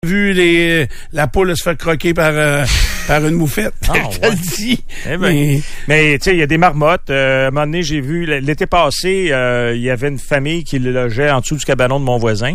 vu la poule se faire croquer par une moufette. Ah, ouais. Dit. Eh ben, mais tu sais, il y a des marmottes. À un moment donné, j'ai vu, l'été passé, il y avait une famille qui le logeait en dessous du cabanon de mon voisin.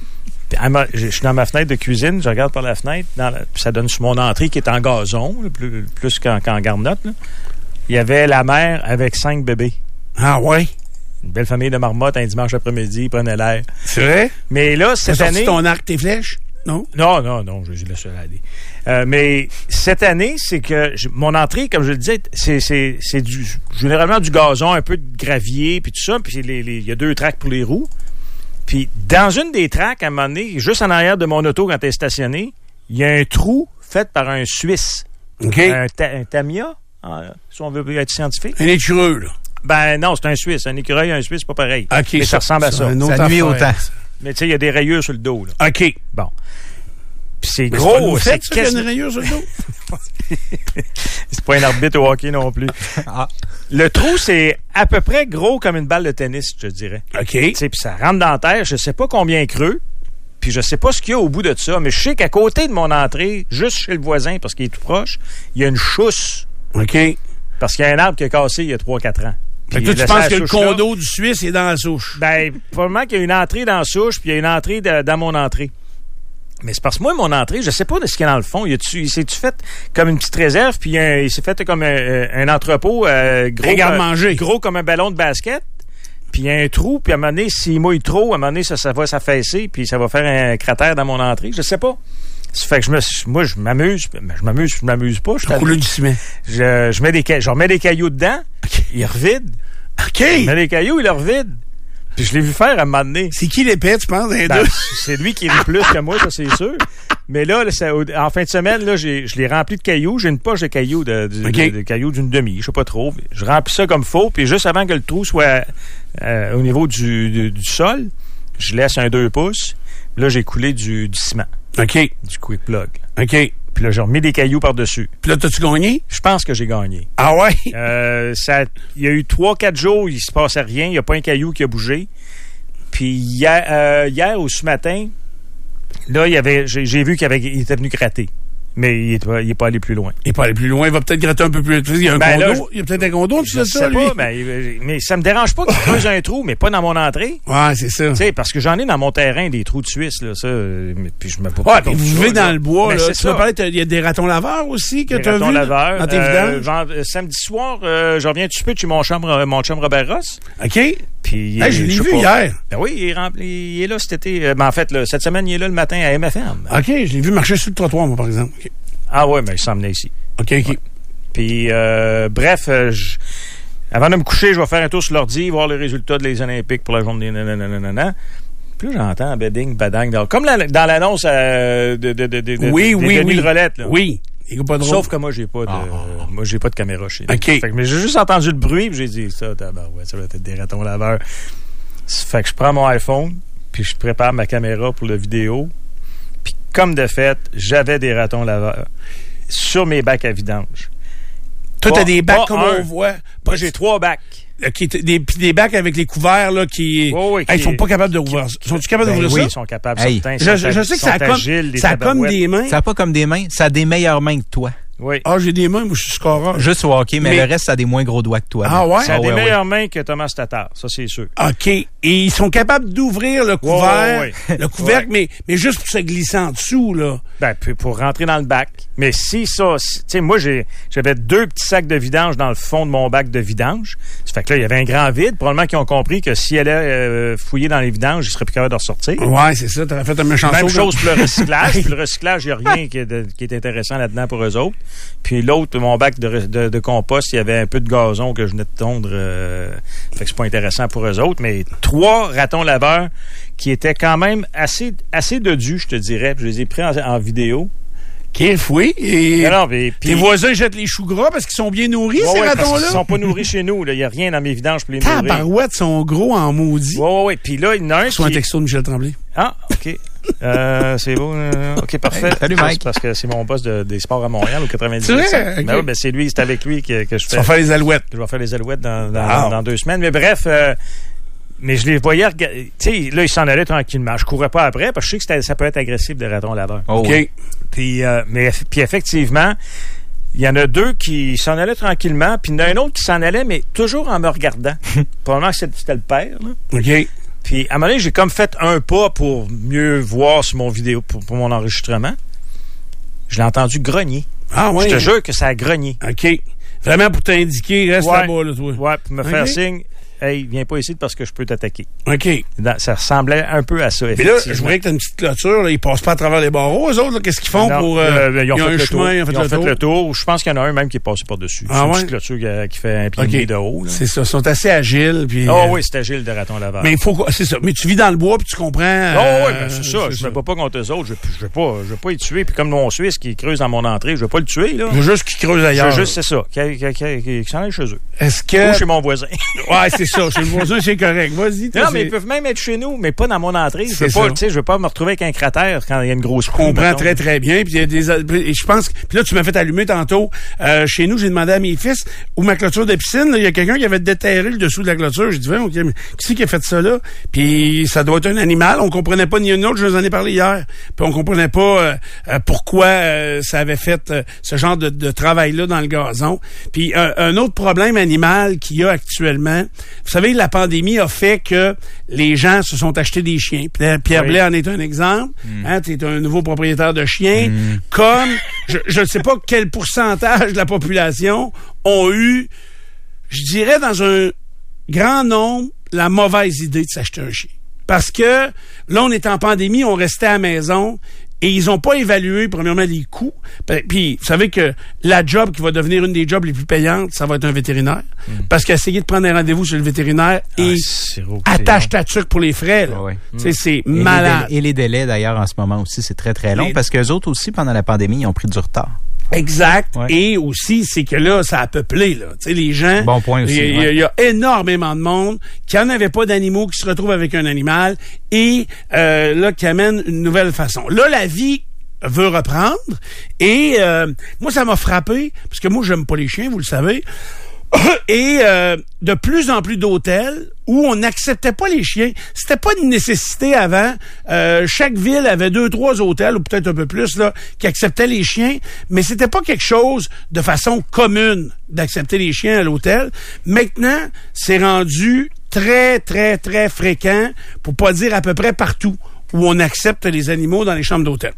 Je suis dans ma fenêtre de cuisine, je regarde par la fenêtre, puis ça donne sur mon entrée qui est en gazon, là, plus qu'en garnotte. Là. Il y avait la mère avec 5 bébés. Ah ouais? Une belle famille de marmottes, un dimanche après-midi, ils prenaient l'air. C'est vrai? Mais là, cette année... T'as sorti ton arc, tes flèches? Non? Non, je laisse ça aller. Mais cette année, c'est que mon entrée, comme je le disais, c'est généralement du gazon, un peu de gravier, puis tout ça, puis il y a 2 tracks pour les roues. Puis dans une des tracks, à un moment donné, juste en arrière de mon auto, quand elle est stationnée, il y a un trou fait par un Suisse. OK. Un Tamiya, si on veut être scientifique. Un écureux, là. Ben non, c'est un Suisse. Un écureuil, un Suisse, c'est pas pareil. OK. Mais ça ressemble à ça. Ça nuit autant. Mais tu sais, il y a des rayures sur le dos, là. OK. Bon. Puis c'est Mais gros. c'est qu'il y a une rayure sur le dos? C'est pas un arbitre au hockey non plus. Ah. Le trou, c'est à peu près gros comme une balle de tennis, je te dirais. OK. Tu sais, puis ça rentre dans la terre. Je sais pas combien creux. Puis je sais pas ce qu'il y a au bout de ça. Mais je sais qu'à côté de mon entrée, juste chez le voisin, parce qu'il est tout proche, il y a une chousse. OK. Parce qu'il y a un arbre qui a cassé il y a 3-4 ans. Fait que toi, tu penses que le condo du Suisse est dans la souche? Ben, probablement qu'il y a une entrée dans la souche, puis il y a une entrée dans mon entrée. Mais c'est parce que moi, mon entrée, je sais pas de ce qu'il y a dans le fond. Il s'est-tu fait comme une petite réserve, puis il s'est fait comme un entrepôt gros comme un ballon de basket. Puis il y a un trou, puis à un moment donné, s'il mouille trop, à un moment donné, ça va s'affaisser, puis ça va faire un cratère dans mon entrée. Je sais pas. Ça fait que je m'amuse pas. Je coule du ciment. Je remets des cailloux dedans, il revide. OK. Je mets des cailloux, il revide. Puis je l'ai vu faire à un moment donné. C'est qui l'épais, tu penses, les deux? C'est lui qui rit plus que moi, ça c'est sûr. Mais là, en fin de semaine, là, je l'ai rempli de cailloux. J'ai une poche de cailloux, de cailloux d'une demi, je sais pas trop. Je remplis ça comme faut, puis juste avant que le trou soit au niveau du sol, je laisse un 2 pouces. Là, j'ai coulé du ciment. OK. Du quick plug. OK. Puis là, j'ai remis des cailloux par-dessus. Puis là, t'as-tu gagné? Je pense que j'ai gagné. Ah ouais? Il y a eu 3-4 jours, il se passait rien. Il n'y a pas un caillou qui a bougé. Puis hier ou ce matin, là, j'ai vu qu'il était venu gratter. Mais il est pas allé plus loin. Il est pas allé plus loin. Il va peut-être gratter un peu plus. Il y a un condo. Il y a peut-être un condo, tu sais ça, lui? Mais ça me dérange pas qu'il creuse un trou, mais pas dans mon entrée. Ouais, c'est ça. Tu sais, parce que j'en ai dans mon terrain des trous de Suisse, là, ça. Puis je me peux pas. Ouais, puis vous vivez dans le bois, là. Tu m'as parlé, il y a des ratons laveurs aussi que tu as vu. Des ratons laveurs. Dans tes vidanges. Samedi soir, je reviens tout de suite chez mon chum Robert Ross. OK. Puis, je l'ai vu hier. Ben oui, il est là cet été. En fait, cette semaine, il est là le matin à MFM. OK, je l'ai vu marcher sur le trottoir, moi, par exemple. Okay. Ah ouais, mais il s'en venait ici. OK. Ouais. Puis, bref, avant de me coucher, je vais faire un tour sur l'ordi, voir les résultats des Olympiques pour la journée. Puis là, j'entends beding, badang. Comme dans l'annonce de Denis Rolette. Là. Oui. Sauf que moi, j'ai pas de caméra chez nous. OK. Fait que, mais j'ai juste entendu le bruit, puis j'ai dit, ça va être des ratons laveurs. Fait que je prends mon iPhone, puis je prépare ma caméra pour la vidéo. Puis comme de fait, j'avais des ratons laveurs sur mes bacs à vidange. Toi, t'as des bacs comme on voit. Moi, j'ai 3 bacs. Des bacs avec les couverts là qui ils sont pas capables de rouvrir. Sont-ils capables d'ouvrir ça? Oui, ils sont capables. Je sais que ça a comme des mains. Ça n'a pas comme des mains. Ça a des meilleures mains que toi. Oui. Ah, j'ai des mains, moi, je suis scoreur. Juste au hockey, mais le reste, ça a des moins gros doigts que toi. Ah ouais? Ça a des meilleures mains que Thomas Tatar, ça, c'est sûr. OK. Et ils sont capables d'ouvrir le couvert, le couvercle, mais juste pour se glisser en dessous, là. Ben, pour rentrer dans le bac. Mais si ça, tu sais, moi, j'avais 2 petits sacs de vidange dans le fond de mon bac de vidange. Ça fait que là, il y avait un grand vide. Probablement qu'ils ont compris que s'ils allaient fouiller dans les vidanges, ils seraient plus capables de ressortir. Ouais, c'est ça. T'aurais fait un méchant Même chose pour le recyclage. Puis le recyclage, il n'y a rien qui est intéressant là-dedans pour eux autres. Puis l'autre, mon bac de compost, il y avait un peu de gazon que je venais de tondre. Fait que c'est pas intéressant pour eux autres. Mais 3 ratons laveurs qui étaient quand même assez dodus, je te dirais. Puis je les ai pris en vidéo. OK, fouille. Et puis tes voisins jettent les choux gras parce qu'ils sont bien nourris, ces ratons-là? Ils sont pas nourris chez nous. Il n'y a rien dans mes vidanges pour les nourrir. Tabarouettes sont gros en maudit. Oui. Puis là, il y en a un Soit un texto de Michel Tremblay. Ah, OK. C'est beau. OK, parfait. Salut, Mike. Parce que c'est mon boss des sports à Montréal au 98. C'est vrai? Okay. Ben oui, c'est avec lui que je fais. Tu vas faire les Alouettes. Je vais faire les Alouettes dans 2 semaines. Mais bref, Mais je les voyais regarder. Tu sais, là, ils s'en allaient tranquillement. Je courais pas après parce que je sais que ça peut être agressif de raton laveur. Oh, OK. oui. Puis effectivement, il y en a deux qui s'en allaient tranquillement, puis il y en a un autre qui s'en allait, mais toujours en me regardant. Probablement que c'était le père, là. OK. Puis à un moment donné, j'ai comme fait un pas pour mieux voir sur mon vidéo, pour mon enregistrement. Je l'ai entendu grogner. Ah oui. Je te jure que ça a grogné. OK. Vraiment pour t'indiquer, reste là-bas, là, toi. Ouais, pour me faire signe. Hey, viens pas ici parce que je peux t'attaquer. OK. Ça ressemblait un peu à ça, Mais effectivement. là, je voudrais que tu as une petite clôture. Là. Ils passent pas à travers les barreaux, eux autres. Là. Qu'est-ce qu'ils font Non, pour... ils ont fait un le chemin, tour. Ils ont fait le tour. Je pense qu'il y en a un même qui est passé par-dessus. Ah c'est une ouais? petite clôture qui fait un pied et demi de haut. Là. C'est ça. Ils sont assez agiles. Puis, Oui, c'est agile de raton laveur. Mais il faut... C'est ça. Mais tu vis dans le bois puis tu comprends... Oui, ben c'est ça. Je me bats pas contre eux autres. Je veux pas y tuer. Puis comme mon Suisse qui creuse dans mon entrée, je veux pas le tuer. Là. Je veux juste qu'ils creusent ailleurs. Je veux juste, c'est ça. Qu'ils s'en aillent chez eux. Est-ce que... Ou chez mon voisin. Ouais, c'est ça. Chez le voisin, c'est correct. Vas-y. Non, mais ils peuvent même être chez nous, mais pas dans mon entrée. Je veux pas me retrouver avec un cratère quand il y a une grosse coupe. Je comprends très, très bien. Puis il y a des... Et je pense... Puis là, tu m'as fait allumer tantôt. Chez nous, j'ai demandé à mes fils, où ma clôture de piscine, il y a quelqu'un qui avait déterré le dessous de la clôture. J'ai dit, mais qui c'est qui a fait ça là? Puis ça doit être un animal. On comprenait pas ni un autre. Je vous en ai parlé hier. Puis on comprenait pas pourquoi ça avait fait ce genre de travail-là dans le gazon. Puis un autre problème animal qu'il y a actuellement, vous savez, la pandémie a fait que les gens se sont achetés des chiens. Pierre Blais en est un exemple. Hein, tu es un nouveau propriétaire de chiens. Comme, je ne sais pas quel pourcentage de la population ont eu, je dirais dans un grand nombre, la mauvaise idée de s'acheter un chien. Parce que là, on est en pandémie, on restait à la maison et ils ont pas évalué, premièrement, les coûts. Puis, vous savez que la job qui va devenir une des jobs les plus payantes, ça va être un vétérinaire. Parce qu'essayer de prendre un rendez-vous chez le vétérinaire et attache ta tuque pour les frais, là. C'est malade. Et les délais, d'ailleurs, en ce moment aussi, c'est très, très long. Parce qu'eux autres aussi, pendant la pandémie, ils ont pris du retard. Exact. Ouais. Et aussi, c'est que là, ça a peuplé, là. Tu sais, les gens. Bon point aussi. Il y a énormément de monde qui n'en avait pas d'animaux, qui se retrouvent avec un animal et, là, qui amène une nouvelle façon. Là, la vie veut reprendre et, moi, ça m'a frappé parce que moi, j'aime pas les chiens, vous le savez. Et de plus en plus d'hôtels où on n'acceptait pas les chiens. C'était pas une nécessité avant. Chaque ville avait 2-3 hôtels, ou peut-être un peu plus, là, qui acceptaient les chiens, mais c'était pas quelque chose de façon commune d'accepter les chiens à l'hôtel. Maintenant, c'est rendu très, très, très fréquent, pour pas dire à peu près partout, où on accepte les animaux dans les chambres d'hôtel.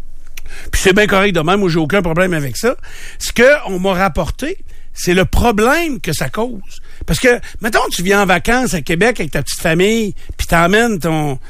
Puis c'est bien correct de même, moi j'ai aucun problème avec ça. Ce qu'on m'a rapporté, c'est le problème que ça cause. Parce que, mettons, tu viens en vacances à Québec avec ta petite famille, puis t'emmènes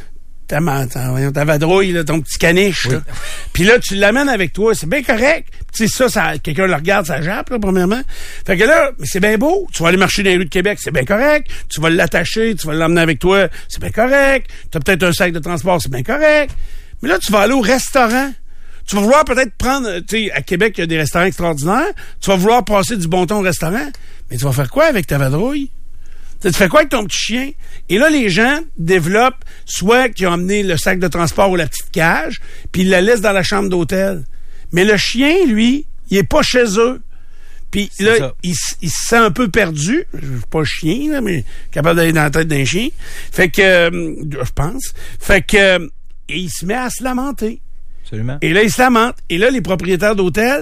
ta vadrouille, là, ton petit caniche. Oui. Puis là, tu l'amènes avec toi, c'est bien correct. Tu sais, ça quelqu'un le regarde, ça jappe, là, premièrement. Fait que là, mais c'est bien beau. Tu vas aller marcher dans les rues de Québec, c'est bien correct. Tu vas l'attacher, tu vas l'emmener avec toi, c'est bien correct. Tu as peut-être un sac de transport, c'est bien correct. Mais là, tu vas aller au restaurant. Tu vas vouloir peut-être prendre, tu sais, à Québec, il y a des restaurants extraordinaires. Tu vas vouloir passer du bon temps au restaurant. Mais tu vas faire quoi avec ta vadrouille? Tu fais quoi avec ton petit chien? Et là, les gens développent soit qu'ils ont amené le sac de transport ou la petite cage, puis ils la laissent dans la chambre d'hôtel. Mais le chien, lui, il est pas chez eux. Puis là, il se sent un peu perdu. Je suis pas chien, là, mais capable d'aller dans la tête d'un chien. Fait que, je pense. Fait que, et il se met à se lamenter. Absolument. Et là, il se lamente. Et là, les propriétaires d'hôtels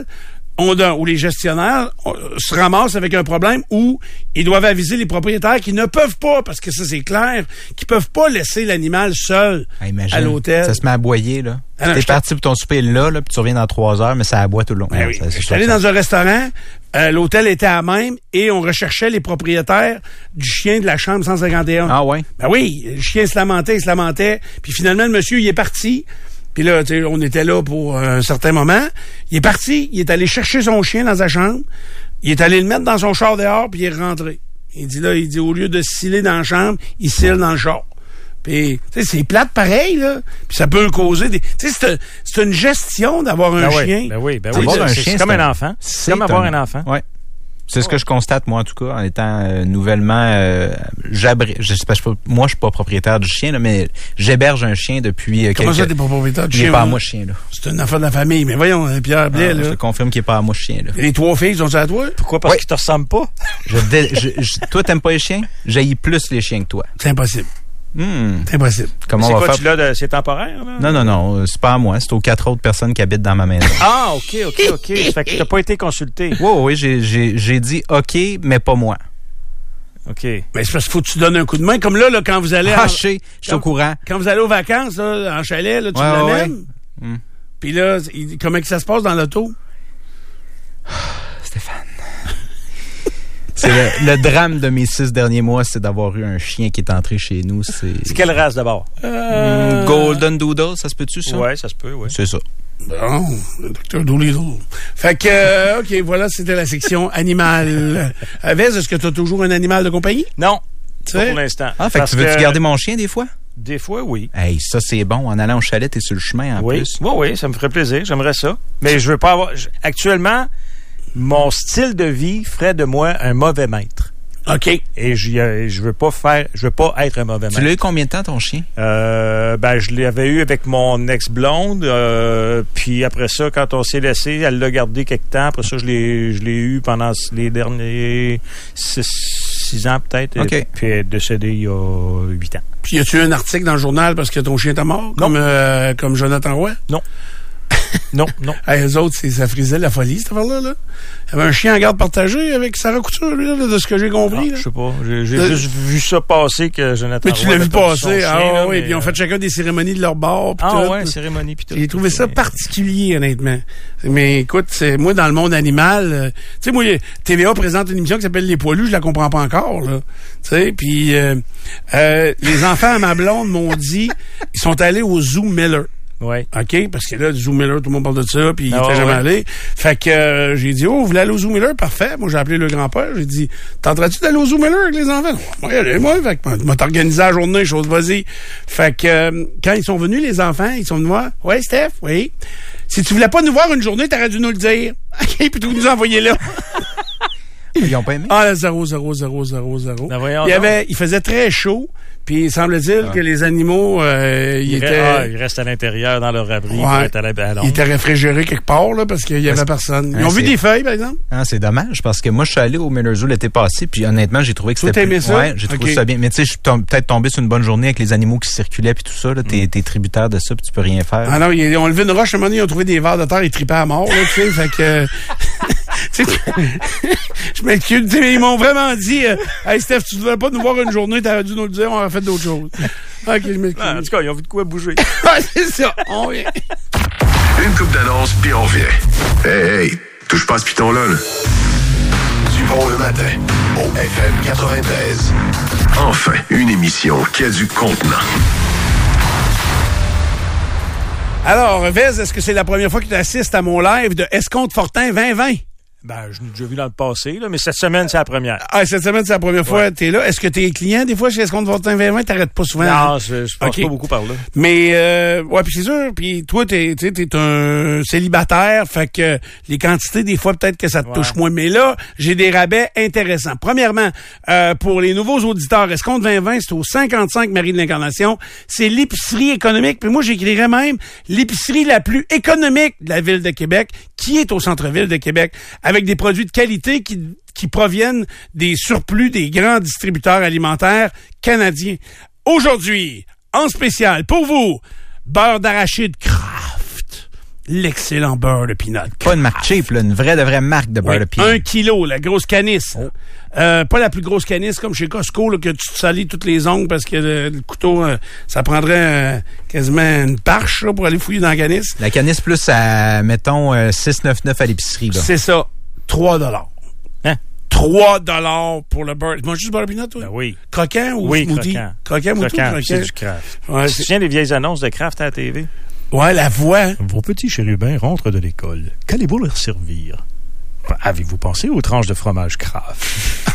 ou les gestionnaires se ramassent avec un problème où ils doivent aviser les propriétaires qui ne peuvent pas, parce que ça, c'est clair, qui peuvent pas laisser l'animal seul à l'hôtel. Ça se met à aboyer, là. T'es parti pour ton souper là, puis tu reviens dans 3 heures, mais ça aboie tout le long. Ben oui. Je suis allé dans un restaurant, l'hôtel était à même, et on recherchait les propriétaires du chien de la chambre 151. Ah ouais? Ben oui, le chien se lamentait, puis finalement, le monsieur, il est parti. Puis là, tu sais, on était là pour un certain moment. Il est parti, il est allé chercher son chien dans sa chambre. Il est allé le mettre dans son char dehors, puis il est rentré. Il dit, au lieu de sciller dans la chambre, il scille dans le char. Puis, tu sais, c'est plate pareil, là. Puis ça peut causer des... Tu sais, c'est une gestion d'avoir un chien. Ben oui. C'est comme un enfant. C'est comme avoir un enfant. Ouais. C'est ce que je constate, moi, en tout cas, en étant nouvellement... moi, je suis pas propriétaire du chien, là, mais j'héberge un chien depuis... Comment ça, t'es pas propriétaire du chien? Il est pas à moi, ce chien, là. C'est une affaire de la famille. Mais voyons, Pierre Blais, là. Je te confirme qu'il est pas à moi, ce chien, là. Les 3 filles sont à toi? Pourquoi? Parce qu'ils te ressemblent pas? Toi, t'aimes pas les chiens? J'haïs plus les chiens que toi. C'est impossible. C'est impossible. Comment on va faire? C'est temporaire, là? Non. C'est pas à moi. C'est aux 4 autres personnes qui habitent dans ma maison. Ah, OK. Ça fait que t'as pas été consulté. Oui, j'ai dit OK, mais pas moi. OK. Mais c'est parce qu'il faut que tu donnes un coup de main. Comme là, quand vous allez... Je suis au courant. Quand vous allez aux vacances, là, en chalet, là, tu l'amènes. Puis là, comment que ça se passe dans l'auto? Stéphane. C'est le drame de mes 6 derniers mois, c'est d'avoir eu un chien qui est entré chez nous. C'est quelle race d'abord? Golden Doodle, ça se peut-tu, ça? Oui, ça se peut, oui. C'est ça. Bon, le docteur Doolittle. Fait que, OK, voilà, c'était la section animal. Vez, est-ce que tu as toujours un animal de compagnie? Non, pas pour l'instant. Ah, fait que tu veux-tu garder mon chien des fois? Des fois, oui. Hey, ça, c'est bon. En allant au chalet, t'es sur le chemin, en plus. Oui, ça me ferait plaisir. J'aimerais ça. Mais je veux pas avoir... Actuellement... Mon style de vie ferait de moi un mauvais maître. OK. Et je veux pas être un mauvais maître. Tu l'as eu combien de temps, ton chien? Je l'avais eu avec mon ex-blonde. Puis après ça, quand on s'est laissé, elle l'a gardé quelque temps. Après ça, je l'ai eu pendant les derniers 6 ans peut-être. OK. Puis elle est décédée il y a 8 ans. Puis y a-tu un article dans le journal parce que ton chien est mort? Comme Jonathan Roy? Non. Non. Hey, eux autres, ça frisait la folie, cette affaire-là. Là. Il y avait un chien en garde partagée avec Sarah Couture, lui, là, de ce que j'ai compris. Je sais pas. J'ai juste vu ça passer que Jonathan Mais tu l'as vu passer. Oui, puis ils ont fait chacun des cérémonies de leur bord. Cérémonie. Puis tout. J'ai trouvé ça particulier, honnêtement. Mais écoute, moi, dans le monde animal, tu sais, moi, TVA présente une émission qui s'appelle Les Poilus, je la comprends pas encore, là. Tu sais, puis les enfants à ma blonde m'ont dit, ils sont allés au Zoo Miller. Oui. OK? Parce que là, du Zoo Miller, tout le monde parle de ça, puis il était jamais allé. Fait que j'ai dit, vous voulez aller au Zoo Miller? Parfait. Moi, j'ai appelé le grand-père. J'ai dit, tenteras-tu d'aller au Zoo Miller avec les enfants? Moi, allez, moi. Fait que m'a organisé la journée, chose, vas-y. Fait que quand ils sont venus, les enfants, ils sont venus voir. Ouais, Steph? Oui. Si tu voulais pas nous voir une journée, t'aurais dû nous le dire. OK? Puis tu nous envoyer là. Ils ont pas aimé? Ah, 0. Il faisait très chaud. Puis il semble-t-il que les animaux, ils restent à l'intérieur dans leur abri. Ils étaient réfrigérés quelque part, là, parce qu'il y avait personne. Ils ont vu des feuilles, par exemple? Ah, c'est dommage, parce que moi, je suis allé au Miller Zoo l'été passé, puis honnêtement, j'ai trouvé que c'était... Toi, t'aimais ça? Ouais, j'ai trouvé ça bien. Mais tu sais, je suis peut-être tombé sur une bonne journée avec les animaux qui circulaient, puis tout ça, là. T'es tributaire de ça, puis tu peux rien faire. Ah non, ils ont levé une roche, à un moment donné, ils ont trouvé des vers de terre, ils tripaient à mort, là, tu sais, fait que... je m'excuse, mais ils m'ont vraiment dit hey Steph, tu ne devrais pas nous voir une journée, t'aurais dû nous le dire, on aurait fait d'autres choses. OK, je m'excuse. En tout cas, ils ont vu de quoi bouger. C'est ça, on vient. Une coupe d'annonce, puis on revient. Hey, touche pas à ce piton-là, là. Du bon le matin, au FM 93. Enfin, une émission qui a du contenant. Alors, Vez, est-ce que c'est la première fois que tu assistes à mon live de Escompte Fortin 2020? Je l'ai déjà vu dans le passé, là, mais cette semaine, c'est la première. Ah, cette semaine, c'est la première fois que t'es là. Est-ce que t'es client des fois chez Escompte Fortin 2020? T'arrêtes pas souvent? Non, je passe pas beaucoup par là. Mais, puis c'est sûr. Puis toi, t'es un célibataire, fait que les quantités, des fois, peut-être que ça te touche moins. Mais là, j'ai des rabais intéressants. Premièrement, pour les nouveaux auditeurs, Escompte 2020, c'est au 55 Marie de l'Incarnation. C'est l'épicerie économique. Puis moi, j'écrirais même l'épicerie la plus économique de la ville de Québec, qui est au centre-ville de Québec, avec des produits de qualité qui proviennent des surplus des grands distributeurs alimentaires canadiens. Aujourd'hui, en spécial, pour vous, beurre d'arachide Kraft. L'excellent beurre de peanut. Pas une marque cheap, là, une vraie marque de beurre de peanut. 1 kilo, la grosse canisse. Oh. Pas la plus grosse canisse comme chez Costco, là, que tu te salis toutes les ongles parce que le couteau, ça prendrait quasiment une parche là, pour aller fouiller dans la canisse. La canisse plus à, mettons, 6,99 à l'épicerie. Là. C'est ça. 3 $. Hein? 3 $ pour le beurre. Tu manges juste du beurre de peanut, toi? Ben oui. Croquant ou smoothie? Croquant ou tout? C'est du Kraft. Ouais, tu te souviens des vieilles annonces de Kraft à la TV? Ouais, la voix. Vos petits chérubins rentrent de l'école. Qu'allez-vous leur servir? Avez-vous pensé aux tranches de fromage Kraft?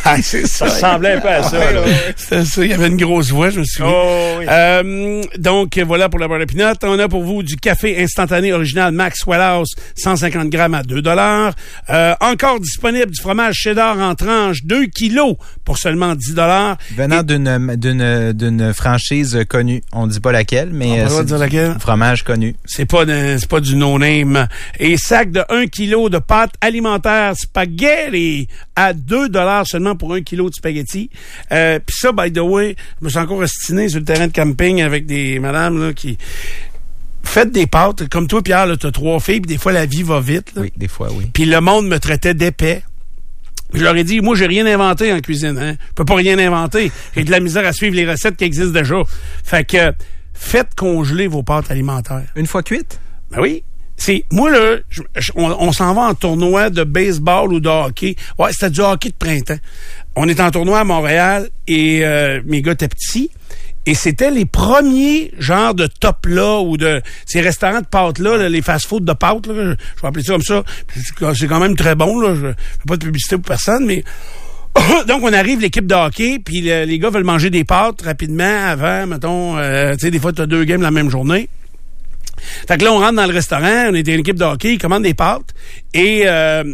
C'est Ça ressemblait un peu à ça. Là. C'était ça. Il y avait une grosse voix, je me souviens. Oh, oui. Donc, voilà pour la beurre de pinot. On a pour vous du café instantané original Maxwell House, 150 grammes à 2 $. Encore disponible du fromage cheddar en tranches, 2 kilos pour seulement 10 $. Venant d'une franchise connue. On dit pas laquelle, mais c'est dire laquelle? Un fromage connu. C'est pas du no-name. Et sac de 1 kilo de pâte alimentaire spaghetti à 2 $ seulement pour 1 kilo de spaghetti. Puis ça, by the way, je me suis encore ostiné sur le terrain de camping avec des madames là, qui... Faites des pâtes. Comme toi, Pierre, là, t'as 3 filles, puis des fois, la vie va vite. Là. Oui, des fois, oui. Puis le monde me traitait d'épais. Je leur ai dit, moi, j'ai rien inventé en cuisine. Hein. Je peux pas rien inventer. J'ai de la misère à suivre les recettes qui existent déjà. Fait que faites congeler vos pâtes alimentaires. Une fois cuites? Ben oui. Moi, là, on s'en va en tournoi de baseball ou de hockey. Ouais, c'était du hockey de printemps. On est en tournoi à Montréal et mes gars étaient petits. Et c'était les premiers genres de top-là ou de ces restaurants de pâtes-là, là, les fast-food de pâtes, là, je vais appeler ça comme ça. C'est quand même très bon, là. Je fais pas de publicité pour personne, mais... Donc, on arrive, l'équipe de hockey, puis les gars veulent manger des pâtes rapidement avant, mettons, tu sais, des fois, tu as 2 games la même journée. Fait que là, on rentre dans le restaurant, on était une équipe de hockey, ils commandent des pâtes, et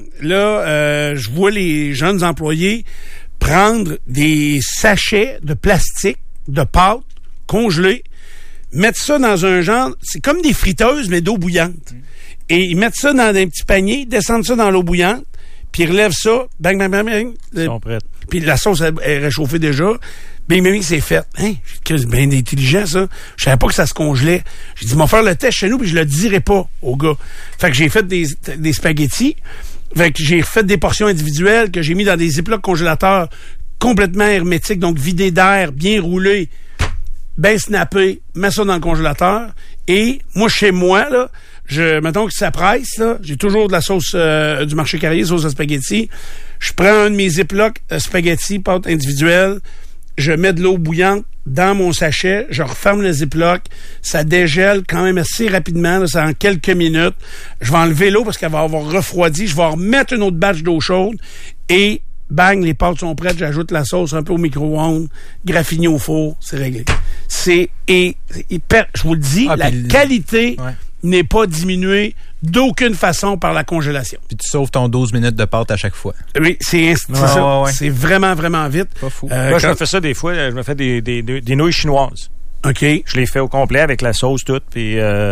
je vois les jeunes employés prendre des sachets de plastique de pâtes congelées, mettre ça dans un genre, c'est comme des friteuses, mais d'eau bouillante. Et ils mettent ça dans un petit panier, descendent ça dans l'eau bouillante, puis ils relèvent ça, bang, bang, bang, bang. Ils sont prêts. Puis la sauce est réchauffée déjà. Bing, bing, c'est fait. Hein? C'est bien intelligent, ça. Je savais pas que ça se congelait. J'ai dit, m'en faire le test chez nous, puis je le dirai pas aux gars. Fait que j'ai fait des spaghettis. Fait que j'ai fait des portions individuelles que j'ai mis dans des ziplocs congélateurs complètement hermétiques, donc vidés d'air, bien roulés, bien snappés, mets ça dans le congélateur. Et moi, chez moi, là, mettons que ça presse, là, j'ai toujours de la sauce du marché Carrier, sauce à spaghetti. Je prends un de mes ziplocs spaghetti, pâte individuelle, je mets de l'eau bouillante dans mon sachet, je referme le ziploc, ça dégèle quand même assez rapidement, là, c'est en quelques minutes. Je vais enlever l'eau parce qu'elle va avoir refroidi, je vais remettre une autre batch d'eau chaude et bang, les pâtes sont prêtes, j'ajoute la sauce un peu au micro-ondes, graffiné au four, c'est réglé. C'est hyper, je vous le dis, la qualité n'est pas diminuée d'aucune façon par la congélation. Puis tu sauves ton 12 minutes de pâte à chaque fois. Oui, c'est ça. Ouais. C'est vraiment, vraiment vite. Pas fou. Moi, je me fais ça des fois, je me fais des nouilles chinoises. OK. Je les fais au complet avec la sauce toute, puis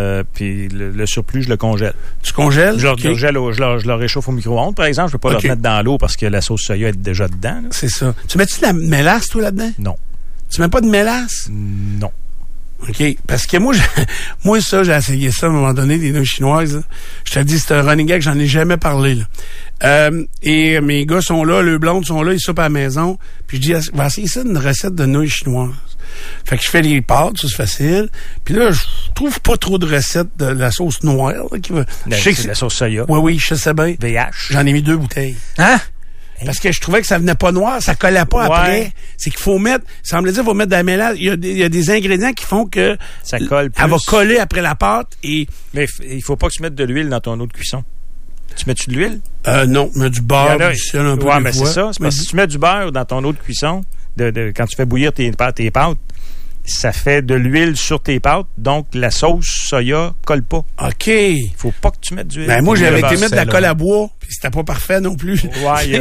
le surplus, je le congèle. Tu congèles? Je le réchauffe au micro-ondes, par exemple. Je ne peux pas le remettre dans l'eau parce que la sauce soya est déjà dedans. Là. C'est ça. Tu mets-tu de la mélasse, toi, là-dedans? Non. Tu mets pas de mélasse? Non. OK. Parce que moi, j'ai essayé ça à un moment donné, des nouilles chinoises. Là. Je te dis, c'est un running gag, j'en ai jamais parlé. Là. Et mes gars sont là, les blondes sont là, ils soupent à la maison. Puis je dis, on va essayer ça d'une recette de nouilles chinoises. Fait que je fais les pâtes, ça c'est facile. Puis là, je trouve pas trop de recettes de la sauce noire. Là, qui va... C'est la sauce soya. Oui, je sais bien. VH. J'en ai mis 2 bouteilles. Hein? Parce que je trouvais que ça venait pas noir, ça collait pas après. C'est qu'il faut mettre, semble dire, il faut mettre de la mélange. Il y a des ingrédients qui font que ça colle plus. Elle va coller après la pâte et. Mais il faut pas que tu mettes de l'huile dans ton eau de cuisson. Tu mets-tu de l'huile? Non, mais du beurre, du sel un peu. Ouais, mais c'est ça. C'est parce que si tu mets du beurre dans ton eau de cuisson, quand tu fais bouillir tes pâtes, ça fait de l'huile sur tes pâtes, donc la sauce soya colle pas. OK. Il faut pas que tu mettes d'huile. Ben moi, j'avais été mettre de la colle à bois, puis c'était pas parfait non plus. Ouais,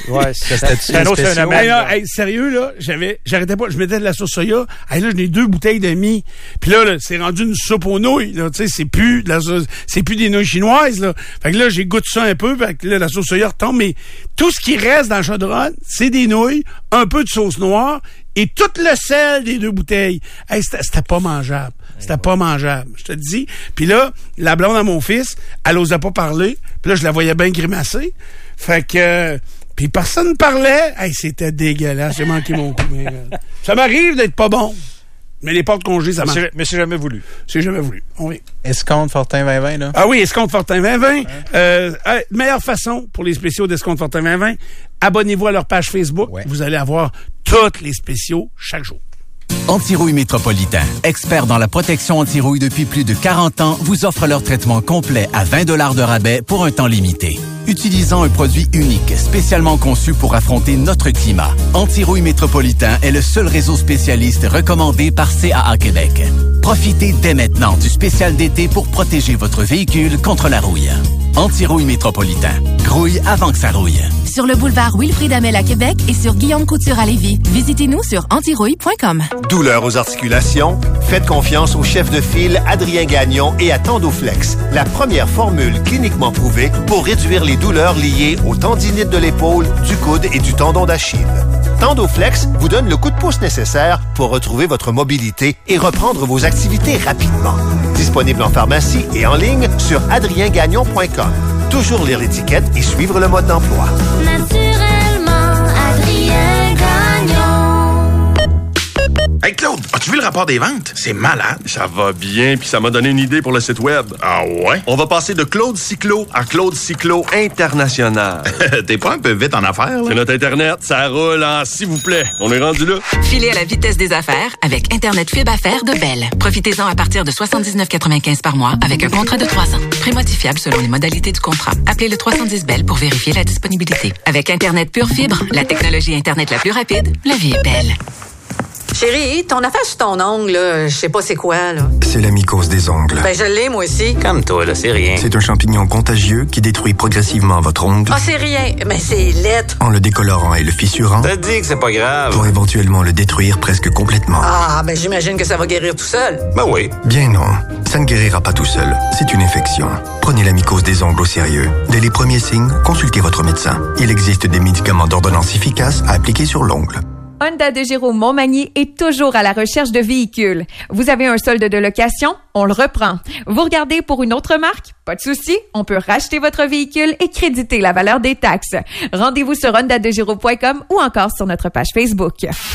c'est un autre phénomène. Sérieux, là, j'arrêtais pas, je mettais de la sauce soya, là, j'en ai 2 bouteilles demi, puis là, c'est rendu une soupe aux nouilles, là, tu sais, c'est plus des nouilles chinoises, là. Fait que là, j'ai goûté ça un peu, fait que là, la sauce soya retombe, mais tout ce qui reste dans le chaudron, c'est des nouilles, un peu de sauce noire, et tout le sel des 2 bouteilles. Hey, c'était pas mangeable. C'était pas mangeable, je te le dis. Puis là, la blonde à mon fils, elle osait pas parler. Puis là, je la voyais bien grimacer. Fait que... puis personne parlait. Hey, c'était dégueulasse. J'ai manqué mon coup. Mais, ça m'arrive d'être pas bon. Mais les pâtes congelées, ça marche. Mais c'est jamais voulu. C'est jamais voulu. Oui. Escompte Fortin 2020, là? Ah oui, Escompte Fortin 2020. Meilleure façon pour les spéciaux d'Escompte Fortin 2020, abonnez-vous à leur page Facebook. Ouais. Vous allez avoir tous les spéciaux chaque jour. Antirouille Métropolitain, expert dans la protection anti-rouille depuis plus de 40 ans, vous offre leur traitement complet à 20 $ de rabais pour un temps limité. utilisant un produit unique, spécialement conçu pour affronter notre climat. Anti-rouille Métropolitain est le seul réseau spécialiste recommandé par CAA Québec. Profitez dès maintenant du spécial d'été pour protéger votre véhicule contre la rouille. Anti-rouille Métropolitain. Grouille avant que ça rouille. Sur le boulevard Wilfrid Hamel à Québec et sur Guillaume Couture à Lévis. Visitez-nous sur antirouille.com. Douleur aux articulations? Faites confiance au chef de file Adrien Gagnon et à Tendoflex, la première formule cliniquement prouvée pour réduire les douleurs liées aux tendinites de l'épaule, du coude et du tendon d'Achille. Tendoflex vous donne le coup de pouce nécessaire pour retrouver votre mobilité et reprendre vos activités rapidement. Disponible en pharmacie et en ligne sur adriengagnon.com. Toujours lire l'étiquette et suivre le mode d'emploi. Naturellement, Adrien Gagnon. Hey Claude, as-tu vu le rapport des ventes? C'est malade. Ça va bien, puis ça m'a donné une idée pour le site web. Ah ouais? On va passer de Claude Cyclo à Claude Cyclo International. T'es pas un peu vite en affaires, là? C'est notre Internet, ça roule, hein, s'il vous plaît. On est rendu là. Filez à la vitesse des affaires avec Internet Fibre Affaires de Bell. Profitez-en à partir de 79,95 par mois avec un contrat de 3 ans. Prix modifiable selon les modalités du contrat. Appelez le 310 Bell pour vérifier la disponibilité. Avec Internet Pure Fibre, la technologie Internet la plus rapide, la vie est belle. Chérie, ton affaire sur ton ongle, là, je sais pas c'est quoi, là. C'est la mycose des ongles. Ben, je l'ai, moi aussi. Comme toi, là, c'est rien. C'est un champignon contagieux qui détruit progressivement votre ongle. Ah, c'est rien. Mais c'est lettre. En le décolorant et le fissurant. T'as dit que c'est pas grave. Pour éventuellement le détruire presque complètement. Ah, ben, j'imagine que ça va guérir tout seul. Ben oui. Bien non. Ça ne guérira pas tout seul. C'est une infection. Prenez la mycose des ongles au sérieux. Dès les premiers signes, consultez votre médecin. Il existe des médicaments d'ordonnance efficaces à appliquer sur l'ongle. Honda de Géraud Montmagny est toujours à la recherche de véhicules. Vous avez un solde de location? On le reprend. Vous regardez pour une autre marque? Pas de souci, on peut racheter votre véhicule et créditer la valeur des taxes. Rendez-vous sur hondadegiraud.com ou encore sur notre page Facebook.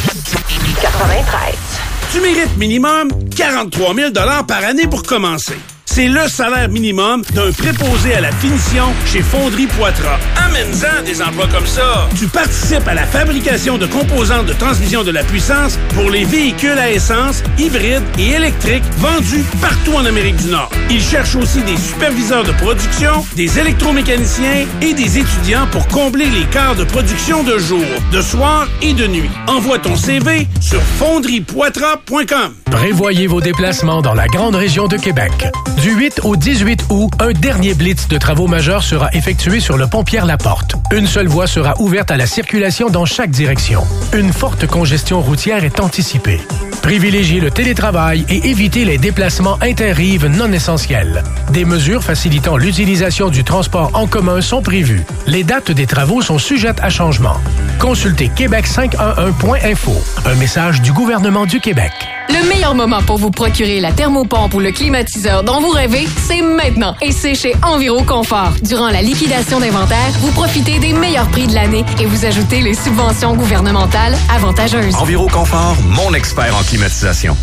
93. Tu mérites minimum 43 000 $ par année pour commencer. C'est le salaire minimum d'un préposé à la finition chez Fonderie Poitras. Amène-en des emplois comme ça. Tu participes à la fabrication de composantes de transmission de la puissance pour les véhicules à essence, hybrides et électriques vendus partout en Amérique du Nord. Ils cherchent aussi des superviseurs de production, des électromécaniciens et des étudiants pour combler les quarts de production de jour, de soir et de nuit. Envoie ton CV sur fonderiepoitras.com. Prévoyez vos déplacements dans la grande région de Québec. Du 8 au 18 août, un dernier blitz de travaux majeurs sera effectué sur le pont Pierre-Laporte. Une seule voie sera ouverte à la circulation dans chaque direction. Une forte congestion routière est anticipée. Privilégiez le télétravail et évitez les déplacements inter-rives non essentiels. Des mesures facilitant l'utilisation du transport en commun sont prévues. Les dates des travaux sont sujettes à changement. Consultez québec511.info. Un message du gouvernement du Québec. Le meilleur moment pour vous procurer la thermopompe ou le climatiseur dont vous rêvez, c'est maintenant. Et c'est chez Enviroconfort. Durant la liquidation d'inventaire, vous profitez des meilleurs prix de l'année et vous ajoutez les subventions gouvernementales avantageuses. Enviroconfort, mon expert en climatisation.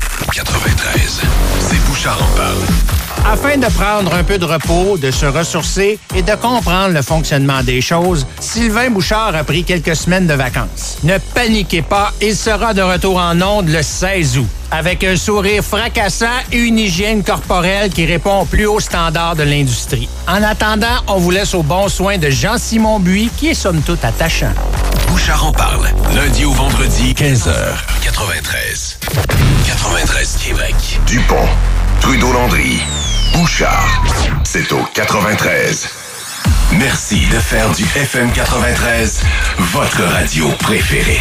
93. C'est Bouchard en parle. Afin de prendre un peu de repos, de se ressourcer et de comprendre le fonctionnement des choses, Sylvain Bouchard a pris quelques semaines de vacances. Ne paniquez pas, il sera de retour en ondes le 16 août. Avec un sourire fracassant et une hygiène corporelle qui répond aux plus hauts standards de l'industrie. En attendant, on vous laisse aux bons soins de Jean-Simon Buis, qui est somme toute attachant. Bouchard en parle, lundi au vendredi, 15h. 93. 93 Québec. Dupont, Trudeau-Landry, Bouchard. C'est au 93. Merci de faire du FM 93 votre radio préférée.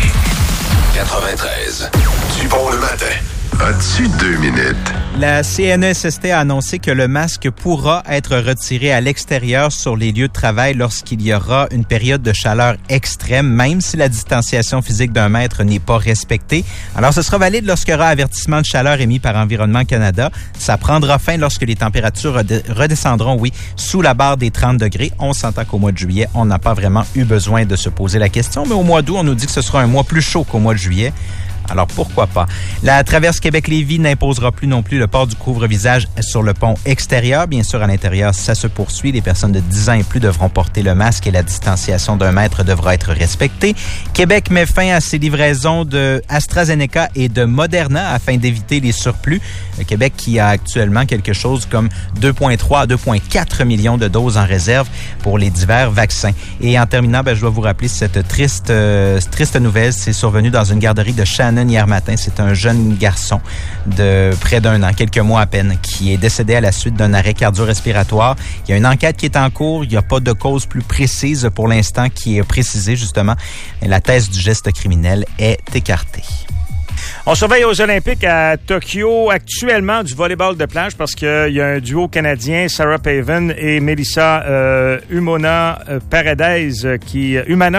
93. Dupont le matin. As-tu 2 minutes? La CNESST a annoncé que le masque pourra être retiré à l'extérieur sur les lieux de travail lorsqu'il y aura une période de chaleur extrême, même si la distanciation physique d'1 mètre n'est pas respectée. Alors, ce sera valide lorsqu'il y aura avertissement de chaleur émis par Environnement Canada. Ça prendra fin lorsque les températures redescendront, sous la barre des 30 degrés. On s'entend qu'au mois de juillet, on n'a pas vraiment eu besoin de se poser la question, mais au mois d'août, on nous dit que ce sera un mois plus chaud qu'au mois de juillet. Alors, pourquoi pas? La traverse Québec-Lévis n'imposera plus non plus le port du couvre-visage sur le pont extérieur. Bien sûr, à l'intérieur, ça se poursuit. Les personnes de 10 ans et plus devront porter le masque et la distanciation d'1 mètre devra être respectée. Québec met fin à ses livraisons de AstraZeneca et de Moderna afin d'éviter les surplus. Le Québec qui a actuellement quelque chose comme 2,3 à 2,4 millions de doses en réserve pour les divers vaccins. Et en terminant, je dois vous rappeler cette triste nouvelle. C'est survenu dans une garderie de Shannon hier matin. C'est un jeune garçon de près d'1 an, quelques mois à peine, qui est décédé à la suite d'un arrêt cardio-respiratoire. Il y a une enquête qui est en cours. Il n'y a pas de cause plus précise pour l'instant qui est précisée, justement. La thèse du geste criminel est écartée. On surveille aux Olympiques à Tokyo actuellement du volleyball de plage parce qu'il y a un duo canadien, Sarah Pavan et Melissa Umana Paredes, qui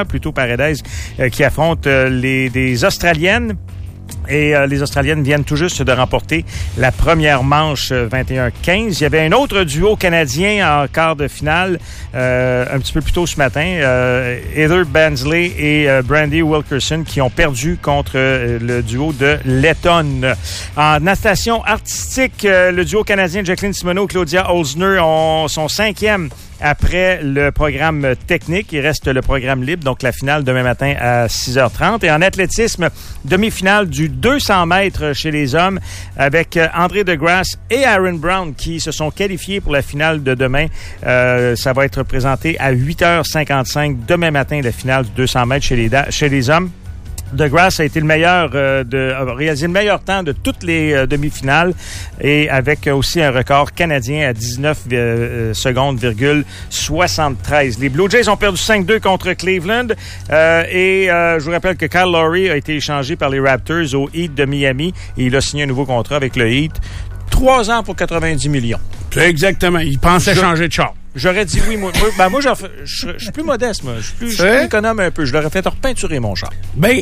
affrontent des Australiennes. Et les Australiennes viennent tout juste de remporter la première manche 21-15. Il y avait un autre duo canadien en quart de finale un petit peu plus tôt ce matin, Heather Bansley et Brandy Wilkerson, qui ont perdu contre le duo de Letton. En natation artistique, le duo canadien Jacqueline Simoneau et Claudia Olsner sont 5e après le programme technique. Il reste le programme libre, donc la finale demain matin à 6h30. Et en athlétisme, demi-finale du 200 mètres chez les hommes avec André Degrasse et Aaron Brown qui se sont qualifiés pour la finale de demain. Ça va être présenté à 8h55 demain matin, la finale du 200 mètres chez les hommes. Degrasse a été le meilleur, a réalisé le meilleur temps de toutes les demi-finales et avec aussi un record canadien à 19 secondes, 73. Les Blue Jays ont perdu 5-2 contre Cleveland et je vous rappelle que Kyle Lowry a été échangé par les Raptors au Heat de Miami et il a signé un nouveau contrat avec le Heat. 3 ans pour 90 millions. Exactement. Il pensait changer de char. J'aurais dit oui. Moi, je suis plus modeste, moi. Je suis plus économe un peu. Je l'aurais fait repeinturer mon char.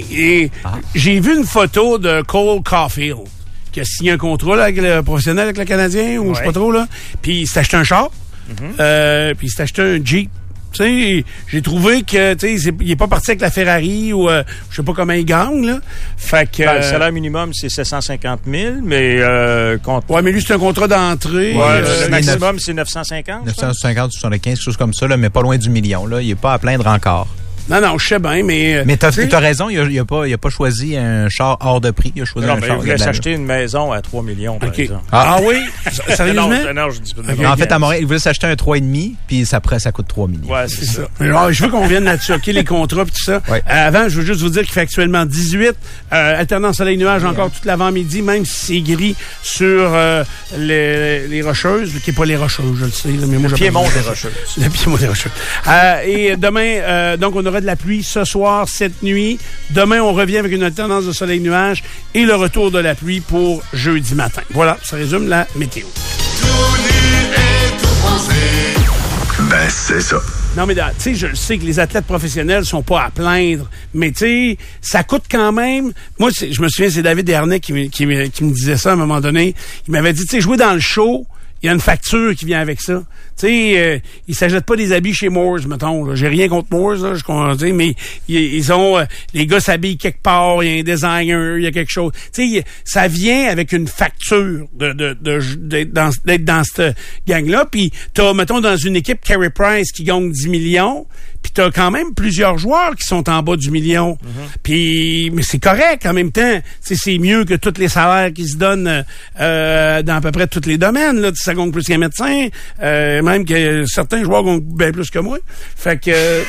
J'ai vu une photo de Cole Caulfield qui a signé un contrat là, avec le professionnel, avec le Canadien, ou je sais pas trop, là. Puis il s'est acheté un char. Puis il s'est acheté un Jeep. Tu sais, j'ai trouvé que, tu sais, il est pas parti avec la Ferrari ou je sais pas comment il gagne, là. Fait que... le salaire minimum, c'est 750 000, mais... Ouais, mais lui, c'est un contrat d'entrée. Ouais, le maximum, c'est 950. 950, 75, quelque chose comme ça, là, mais pas loin du million, là. Il est pas à plaindre encore. Non, je sais bien, mais... Mais t'as raison, il a pas choisi un char hors de prix. Il a choisi un char... il voulait s'acheter une maison à 3 millions, par exemple. Ah oui? Sérieusement? Non, je dis pas. En fait, à Montréal, il voulait s'acheter un 3,5, puis ça coûte 3 millions. Ouais, c'est ça. Alors, je veux qu'on vienne là-dessus, OK, les contrats et tout ça. Ouais. Avant, je veux juste vous dire qu'il fait actuellement 18, alternance soleil-nuage encore toute l'avant-midi, même si c'est gris sur les Rocheuses, qui n'est pas les Rocheuses, je le sais. Là, mais moi, le Piémont des Rocheuses. Le Piémont des Rocheuses. Et demain, donc, on aura de la pluie ce soir, cette nuit. Demain, on revient avec une alternance de soleil-nuage et le retour de la pluie pour jeudi matin. Voilà, ça résume la météo. Tout nu et tout bronzé. Ben, c'est ça. Non, mais tu sais, je sais que les athlètes professionnels sont pas à plaindre, mais tu sais, ça coûte quand même. Moi, je me souviens, c'est David Dernay qui me disait ça à un moment donné. Il m'avait dit, tu sais, jouer dans le show, il y a une facture qui vient avec ça. Tu sais, ils s'achètent pas des habits chez Moores, mettons. Là. J'ai rien contre Moores, là, je comprends, mais ils ont... les gars s'habillent quelque part, il y a un designer, il y a quelque chose. Tu sais, ça vient avec une facture d'être dans cette gang-là. Puis t'as, mettons, dans une équipe Carey Price qui gagne 10 millions, puis t'as quand même plusieurs joueurs qui sont en bas du million. Puis, mais c'est correct en même temps. C'est mieux que tous les salaires qui se donnent dans à peu près tous les domaines. Là, ça gagne plus qu'un médecin, même que certains joueurs gagnent bien plus que moi. Fait que...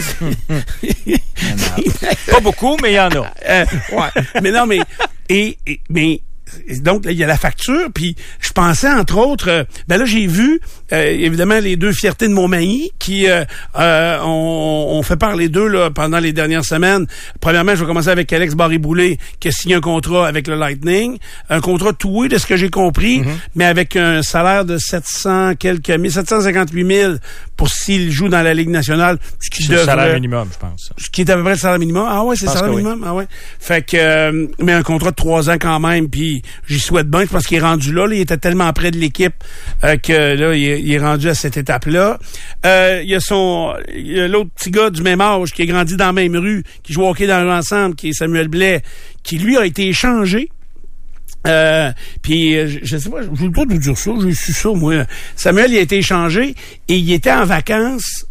Pas beaucoup, mais il y en a. Ouais. Mais non, mais... mais donc, là, il y a la facture, puis je pensais, entre autres, là, j'ai vu, évidemment, les deux fiertés de Montmagny qui ont fait parler d'eux là, pendant les dernières semaines. Premièrement, je vais commencer avec Alex Barré-Boulay, qui a signé un contrat avec le Lightning, un contrat tout de ce que j'ai compris, mais avec un salaire de 758 000 pour s'il joue dans la Ligue nationale. C'est le salaire minimum, je pense. Ce qui est à peu près le salaire minimum. Ah ouais, c'est le salaire minimum? Oui. Ah ouais. Fait que, mais un contrat de 3 ans quand même, puis puis j'y souhaite bien. Je pense qu'il est rendu là. Il était tellement près de l'équipe que là, il est rendu à cette étape-là. Il y a l'autre petit gars du même âge qui a grandi dans la même rue, qui joue au hockey dans l'ensemble, qui est Samuel Blais, qui lui a été échangé. Puis je sais pas, je voulais pas vous dire ça, j'ai su ça moi. Samuel il a été échangé et il était en vacances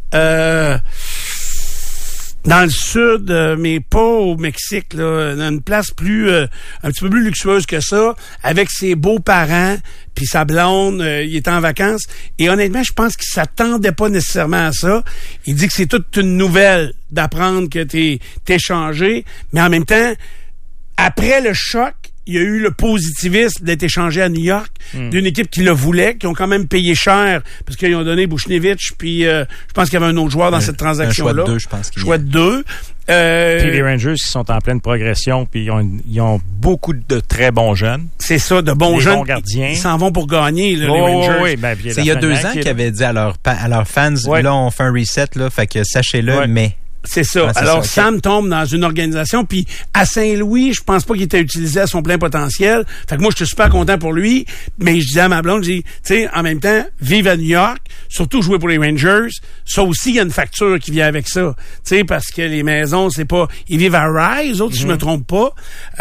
dans le sud, mais pas au Mexique, là, dans une place plus un petit peu plus luxueuse que ça, avec ses beaux-parents, puis sa blonde, il était en vacances. Et honnêtement, je pense qu'il s'attendait pas nécessairement à ça. Il dit que c'est toute une nouvelle d'apprendre que t'es changé, mais en même temps, après le choc, il y a eu le positivisme d'être échangé à New York d'une équipe qui le voulait, qui ont quand même payé cher parce qu'ils ont donné Buchnevich, puis je pense qu'il y avait un autre joueur dans cette transaction-là. Un choix de 2, je pense. Choix de 2. Puis les Rangers, ils sont en pleine progression, puis ils ont beaucoup de très bons jeunes. C'est ça, de bons jeunes. Bons gardiens. Ils s'en vont pour gagner, là, les Rangers. Oui, ben, il y a 2 ans qu'ils avaient dit à leurs fans, là, on fait un reset, là, fait que sachez-le, mais... C'est ça. Ouais, alors, ça, Sam tombe dans une organisation, puis à Saint-Louis, je pense pas qu'il était utilisé à son plein potentiel. Fait que moi, je suis super content pour lui, mais je disais à ma blonde, tu sais, en même temps, vive à New York, surtout jouer pour les Rangers, ça aussi, il y a une facture qui vient avec ça. Tu sais, parce que les maisons, c'est pas... Ils vivent à Rye, eux autres, si je me trompe pas,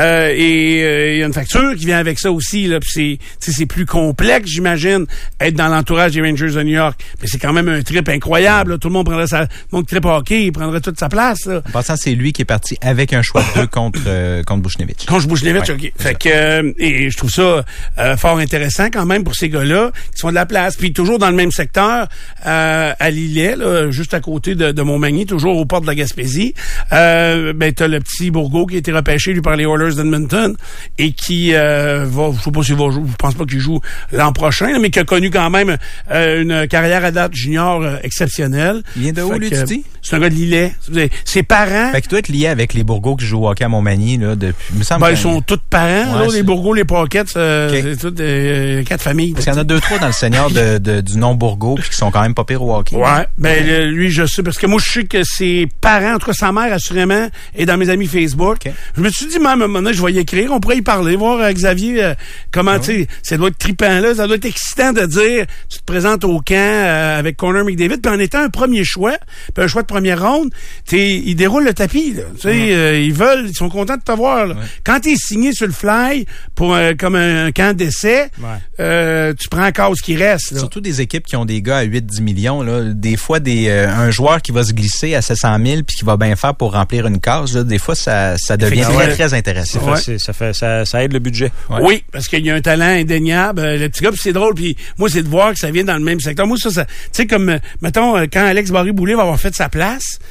et il y a une facture qui vient avec ça aussi, là, puis c'est plus complexe, j'imagine, être dans l'entourage des Rangers de New York. Mais c'est quand même un trip incroyable, là. Tout le monde prendrait mon trip hockey, il prendrait toute sa place, là. En passant, c'est lui qui est parti avec un choix de 2 contre Buchnevich. Contre Buchnevich, ouais, OK. Fait que, et je trouve ça fort intéressant quand même pour ces gars-là qui sont de la place. Puis toujours dans le même secteur, à Lillet, là, juste à côté de Montmagny, toujours au port de la Gaspésie, ben t'as le petit Bourgault qui a été repêché lui par les Oilers d'Edmonton et qui va, je sais pas s'il va jouer, je pense pas qu'il joue l'an prochain, là, mais qui a connu quand même une carrière à date junior exceptionnelle. Il vient de où, lui, tu dis? C'est un gars de Lillet. Ses parents... Fait que doit être lié avec les Bourgault qui jouent au hockey à Montmagny, là, depuis... Il me semble ils sont tous parents, ouais, là, les Bourgault, les Pockets, c'est toutes 4 familles. Parce qu'il y en a 2-3 dans le senior du nom Bourgault, puis qui sont quand même pas pires au hockey. Ouais, ben lui, je sais, parce que moi, je sais que ses parents, en tout cas sa mère, assurément, est dans mes amis Facebook. Okay. Je me suis dit, même à un moment donné, je vais y écrire, on pourrait y parler, voir Xavier, comment, tu sais, ça doit être trippant, là, ça doit être excitant de dire, tu te présentes au camp avec Connor McDavid, puis en étant un premier choix, puis un choix de première ronde, ils déroulent le tapis, là. Tu sais, ils sont contents de te voir, là. Quand t'es signé sur le fly pour comme un camp d'essai, tu prends la case qui reste, là. Surtout des équipes qui ont des gars à 8-10 millions, là. Des fois, un joueur qui va se glisser à 700 000 puis qui va bien faire pour remplir une case, là, des fois, ça devient très, très intéressant. Ça aide le budget. Ouais. Oui, parce qu'il y a un talent indéniable. Le petit gars, puis c'est drôle, puis moi, c'est de voir que ça vient dans le même secteur. Moi, ça tu sais, comme, mettons, quand Alex Barré-Boulet va avoir fait sa place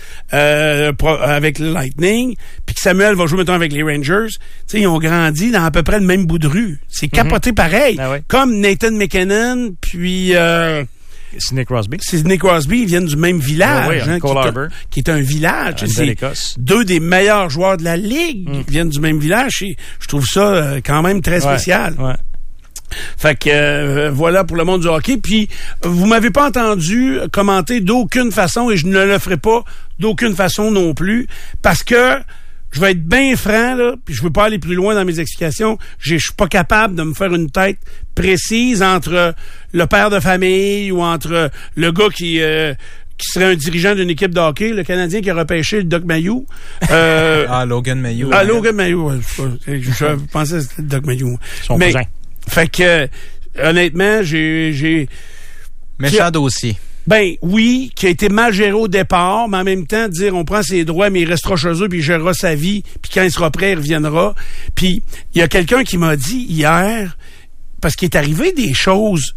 avec le Lightning, puis que Samuel va jouer, mettons, avec les Rangers, tu sais, ils ont grandi dans à peu près le même bout de rue. C'est capoté pareil. Ah ouais. Comme Nathan McKinnon, puis... Sidney Crosby. Sidney Crosby, ils viennent du même village, qui est un village. C'est deux des meilleurs joueurs de la Ligue qui viennent du même village. Et je trouve ça quand même très spécial. Ouais. Fait que voilà pour le monde du hockey. Puis vous m'avez pas entendu commenter d'aucune façon, et je ne le ferai pas d'aucune façon non plus, parce que je vais être bien franc, là, puis je veux pas aller plus loin dans mes explications. Je suis pas capable de me faire une tête précise entre le père de famille ou entre le gars qui serait un dirigeant d'une équipe de hockey, le Canadien qui a repêché le Doc Mayou. Logan Mayou. Logan Mayou. Je pensais que c'était le Doc Mayou. Son cousin. Fait que, honnêtement, j'ai... Méchant dossier. Ben oui, qui a été mal géré au départ, mais en même temps, dire on prend ses droits, mais il restera chez eux, puis il gérera sa vie, puis quand il sera prêt, il reviendra. Puis il y a quelqu'un qui m'a dit hier, parce qu'il est arrivé des choses,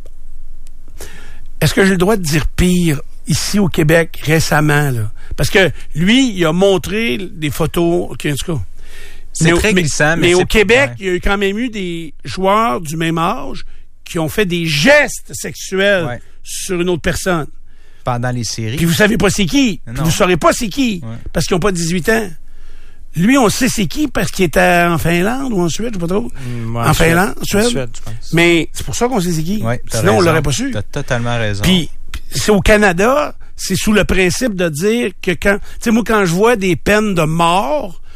est-ce que j'ai le droit de dire pire ici au Québec récemment, là? Parce que lui, il a montré des photos, en tout cas. C'est très glissant, mais au Québec, il y a quand même eu des joueurs du même âge qui ont fait des gestes sexuels sur une autre personne. Pendant les séries. Puis vous savez pas c'est qui. Puis vous saurez pas c'est qui. Parce qu'ils ont pas 18 ans. Lui, on sait c'est qui parce qu'il était en Finlande ou en Suède, je sais pas trop. En Finlande, en Suède, je pense. Mais c'est pour ça qu'on sait c'est qui. Sinon, on l'aurait pas su. T'as totalement raison. Puis c'est au Canada, c'est sous le principe de dire que quand... Tu sais, moi, quand je vois des peines de mort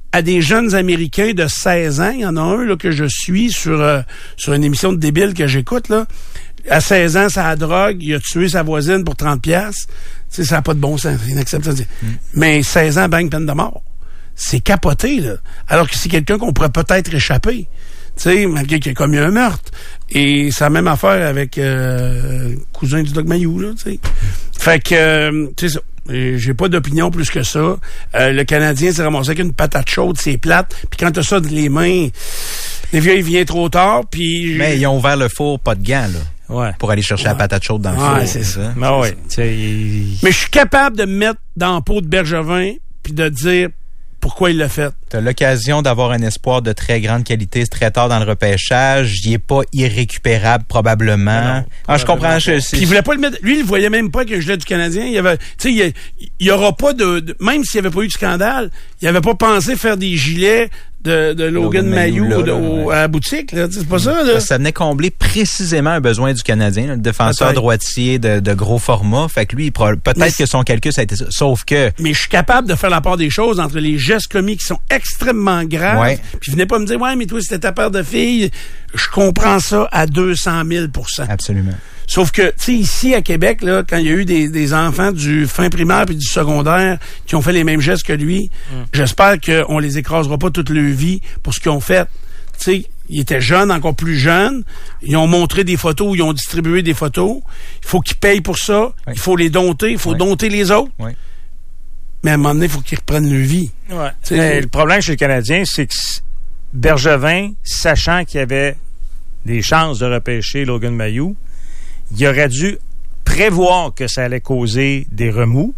à des jeunes Américains de 16 ans. Il y en a un là, que je suis sur une émission de débile que j'écoute. Là. À 16 ans, ça a la drogue. Il a tué sa voisine pour 30$. Tu sais, ça n'a pas de bon sens. C'est inacceptable. Mais 16 ans, bang, peine de mort. C'est capoté, là. Alors que c'est quelqu'un qu'on pourrait peut-être échapper. Tu sais, malgré qu'il a commis un meurtre. Et c'est la même affaire avec cousin du Doc Mayou, là, tu sais. Fait que, tu sais ça. J'ai pas d'opinion plus que ça. Le Canadien s'est ramassé avec une patate chaude, c'est plate. Puis quand t'as ça dans les mains, les vieux, il vient trop tard. Puis mais ils ont ouvert le four, pas de gants, là. Ouais. Pour aller chercher la patate chaude dans le four. C'est ça. Mais ouais. Mais je suis capable de me mettre dans la peau de Bergevin puis de dire pourquoi il l'a fait. Tu as l'occasion d'avoir un espoir de très grande qualité très tard dans le repêchage. Il est pas irrécupérable, probablement. Non, je comprends. Puis il voulait pas le mettre. Lui, il voyait même pas que je l'ai du Canadien. Il y avait, tu sais, il y aura pas de même s'il n'y avait pas eu de scandale, il avait pas pensé faire des gilets de Logan Mayou à la boutique. Là. C'est pas ça. Là. Ça venait combler précisément un besoin du Canadien, là, le défenseur droitier de gros format. Fait que lui, peut-être que son calcul, ça a été ça. Sauf que... Mais je suis capable de faire la part des choses entre les gestes commis qui sont extrêmement graves. Ouais. Puis venez pas me dire, ouais, mais toi, c'était ta paire de filles. Je comprends ça à 200 000 %. Absolument. Sauf que, tu sais, ici, à Québec, là, quand il y a eu des enfants du fin primaire puis du secondaire qui ont fait les mêmes gestes que lui, j'espère qu'on les écrasera pas toute leur vie pour ce qu'ils ont fait. Tu sais, ils étaient jeunes, encore plus jeunes. Ils ont montré des photos, ils ont distribué des photos. Il faut qu'ils payent pour ça. Ouais. Il faut les dompter. Il faut dompter les autres. Ouais. Mais à un moment donné, il faut qu'ils reprennent leur vie. Ouais. Mais le problème chez le Canadien, c'est que Bergevin, sachant qu'il y avait des chances de repêcher Logan Mayou, il aurait dû prévoir que ça allait causer des remous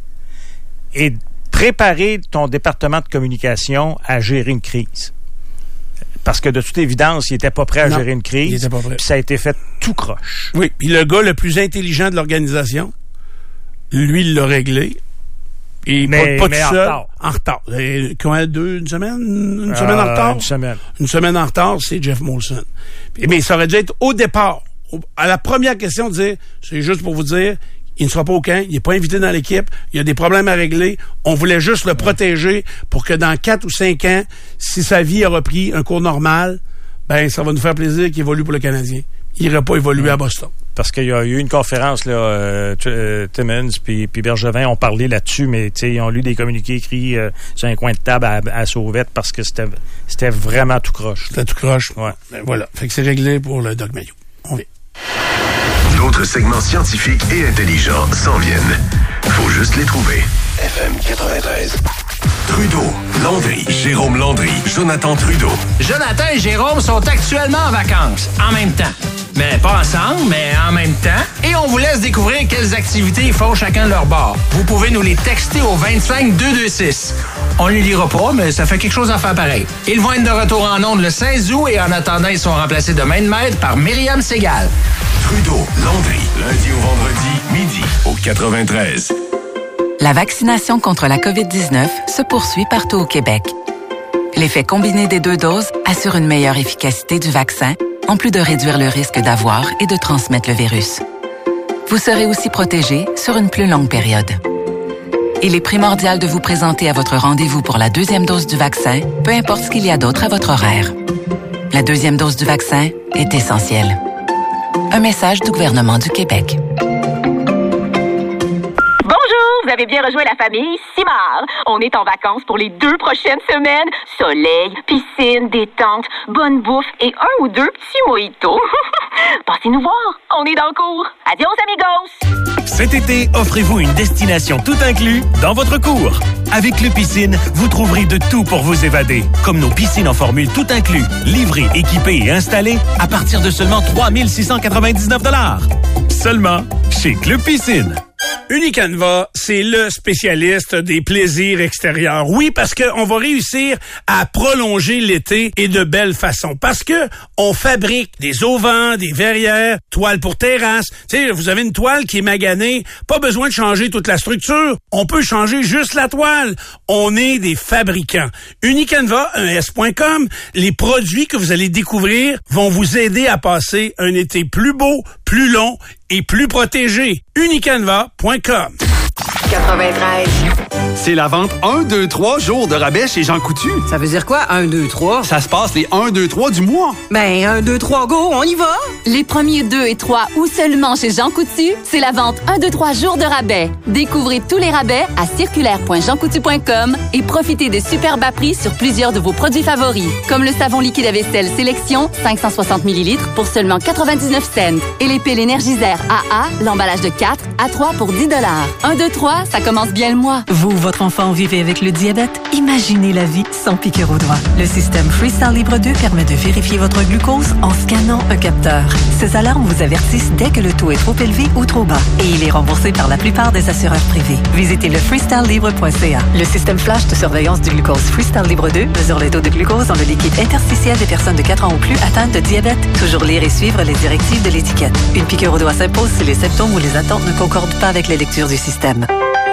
et préparer ton département de communication à gérer une crise. Parce que de toute évidence, il n'était pas prêt à gérer une crise. Il était pas prêt. Puis ça a été fait tout croche. Oui, puis le gars le plus intelligent de l'organisation, lui, il l'a réglé. Et pas tout seul. En retard. Comment, une semaine? Une semaine en retard? Une semaine en retard, c'est Jeff Molson. Mais ça aurait dû être au départ. À la première question, dire, c'est juste pour vous dire, il ne sera pas au camp, il n'est pas invité dans l'équipe, il y a des problèmes à régler, on voulait juste le protéger pour que dans 4 ou 5 ans, si sa vie a repris un cours normal, ben ça va nous faire plaisir qu'il évolue pour le Canadien. Il n'aurait pas évolué à Boston. Parce qu'il y a eu une conférence, là, Timmons puis Bergevin ont parlé là-dessus, mais ils ont lu des communiqués écrits sur un coin de table à Sauvette parce que c'était vraiment tout croche. C'était tout croche. Ouais. Ben voilà. Fait que c'est réglé pour le Doc Mayou. On vient. D'autres segments scientifiques et intelligents s'en viennent. Faut juste les trouver. FM 93. Trudeau, Landry, Jérôme Landry, Jonathan Trudeau. Jonathan et Jérôme sont actuellement en vacances, en même temps. Mais pas ensemble, mais en même temps. Et on vous laisse découvrir quelles activités ils font chacun de leur bord. Vous pouvez nous les texter au 25-226. On les lira pas, mais ça fait quelque chose à faire pareil. Ils vont être de retour en ondes le 16 août et en attendant, ils sont remplacés de main de maître par Myriam Segal. Trudeau, Landry, lundi au vendredi, midi, au 93. La vaccination contre la COVID-19 se poursuit partout au Québec. L'effet combiné des 2 doses assure une meilleure efficacité du vaccin, en plus de réduire le risque d'avoir et de transmettre le virus. Vous serez aussi protégé sur une plus longue période. Il est primordial de vous présenter à votre rendez-vous pour la 2e dose du vaccin, peu importe ce qu'il y a d'autre à votre horaire. La 2e dose du vaccin est essentielle. Un message du gouvernement du Québec. Vous avez bien rejoint la famille Simard. On est en vacances pour les 2 prochaines semaines. Soleil, piscine, détente, bonne bouffe et 1 ou 2 petits mojitos. Passez nous voir. On est dans le cours. Adios, amigos. Cet été, offrez-vous une destination tout inclus dans votre cours. Avec le Piscine, vous trouverez de tout pour vous évader. Comme nos piscines en formule tout inclus, livrées, équipées et installées à partir de seulement 3 699 $. Seulement chez Club Piscine. Unicanva, c'est le spécialiste des plaisirs extérieurs. Oui, parce qu'on va réussir à prolonger l'été et de belle façon. Parce que on fabrique des auvents, des verrières, toiles pour terrasse. Tu sais, vous avez une toile qui est maganée, pas besoin de changer toute la structure. On peut changer juste la toile. On est des fabricants. Unicanva, un S.com, les produits que vous allez découvrir vont vous aider à passer un été plus beau, plus long et plus protégé. Unicanva.com 93. C'est la vente 1, 2, 3 jours de rabais chez Jean Coutu. Ça veut dire quoi, 1, 2, 3? Ça se passe les 1, 2, 3 du mois. Ben, 1, 2, 3, go, on y va! Les premiers 2 et 3 ou seulement chez Jean Coutu, c'est la vente 1, 2, 3 jours de rabais. Découvrez tous les rabais à circulaire.jeancoutu.com et profitez de super bas prix sur plusieurs de vos produits favoris, comme le savon liquide à vaisselle Sélection 560 ml pour seulement 99 cents et les piles Énergisère AA, l'emballage de 4 à 3 pour 10 $. 1, 2, 3, ça commence bien le mois. Vous ou votre enfant vivez avec le diabète? Imaginez la vie sans piqûre au doigt. Le système Freestyle Libre 2 permet de vérifier votre glucose en scannant un capteur. Ces alarmes vous avertissent dès que le taux est trop élevé ou trop bas et il est remboursé par la plupart des assureurs privés. Visitez le freestylelibre.ca. Le système flash de surveillance du glucose Freestyle Libre 2 mesure le taux de glucose dans le liquide interstitiel des personnes de 4 ans ou plus atteintes de diabète. Toujours lire et suivre les directives de l'étiquette. Une piqûre au doigt s'impose si les symptômes ou les attentes ne concordent pas avec les lectures du système.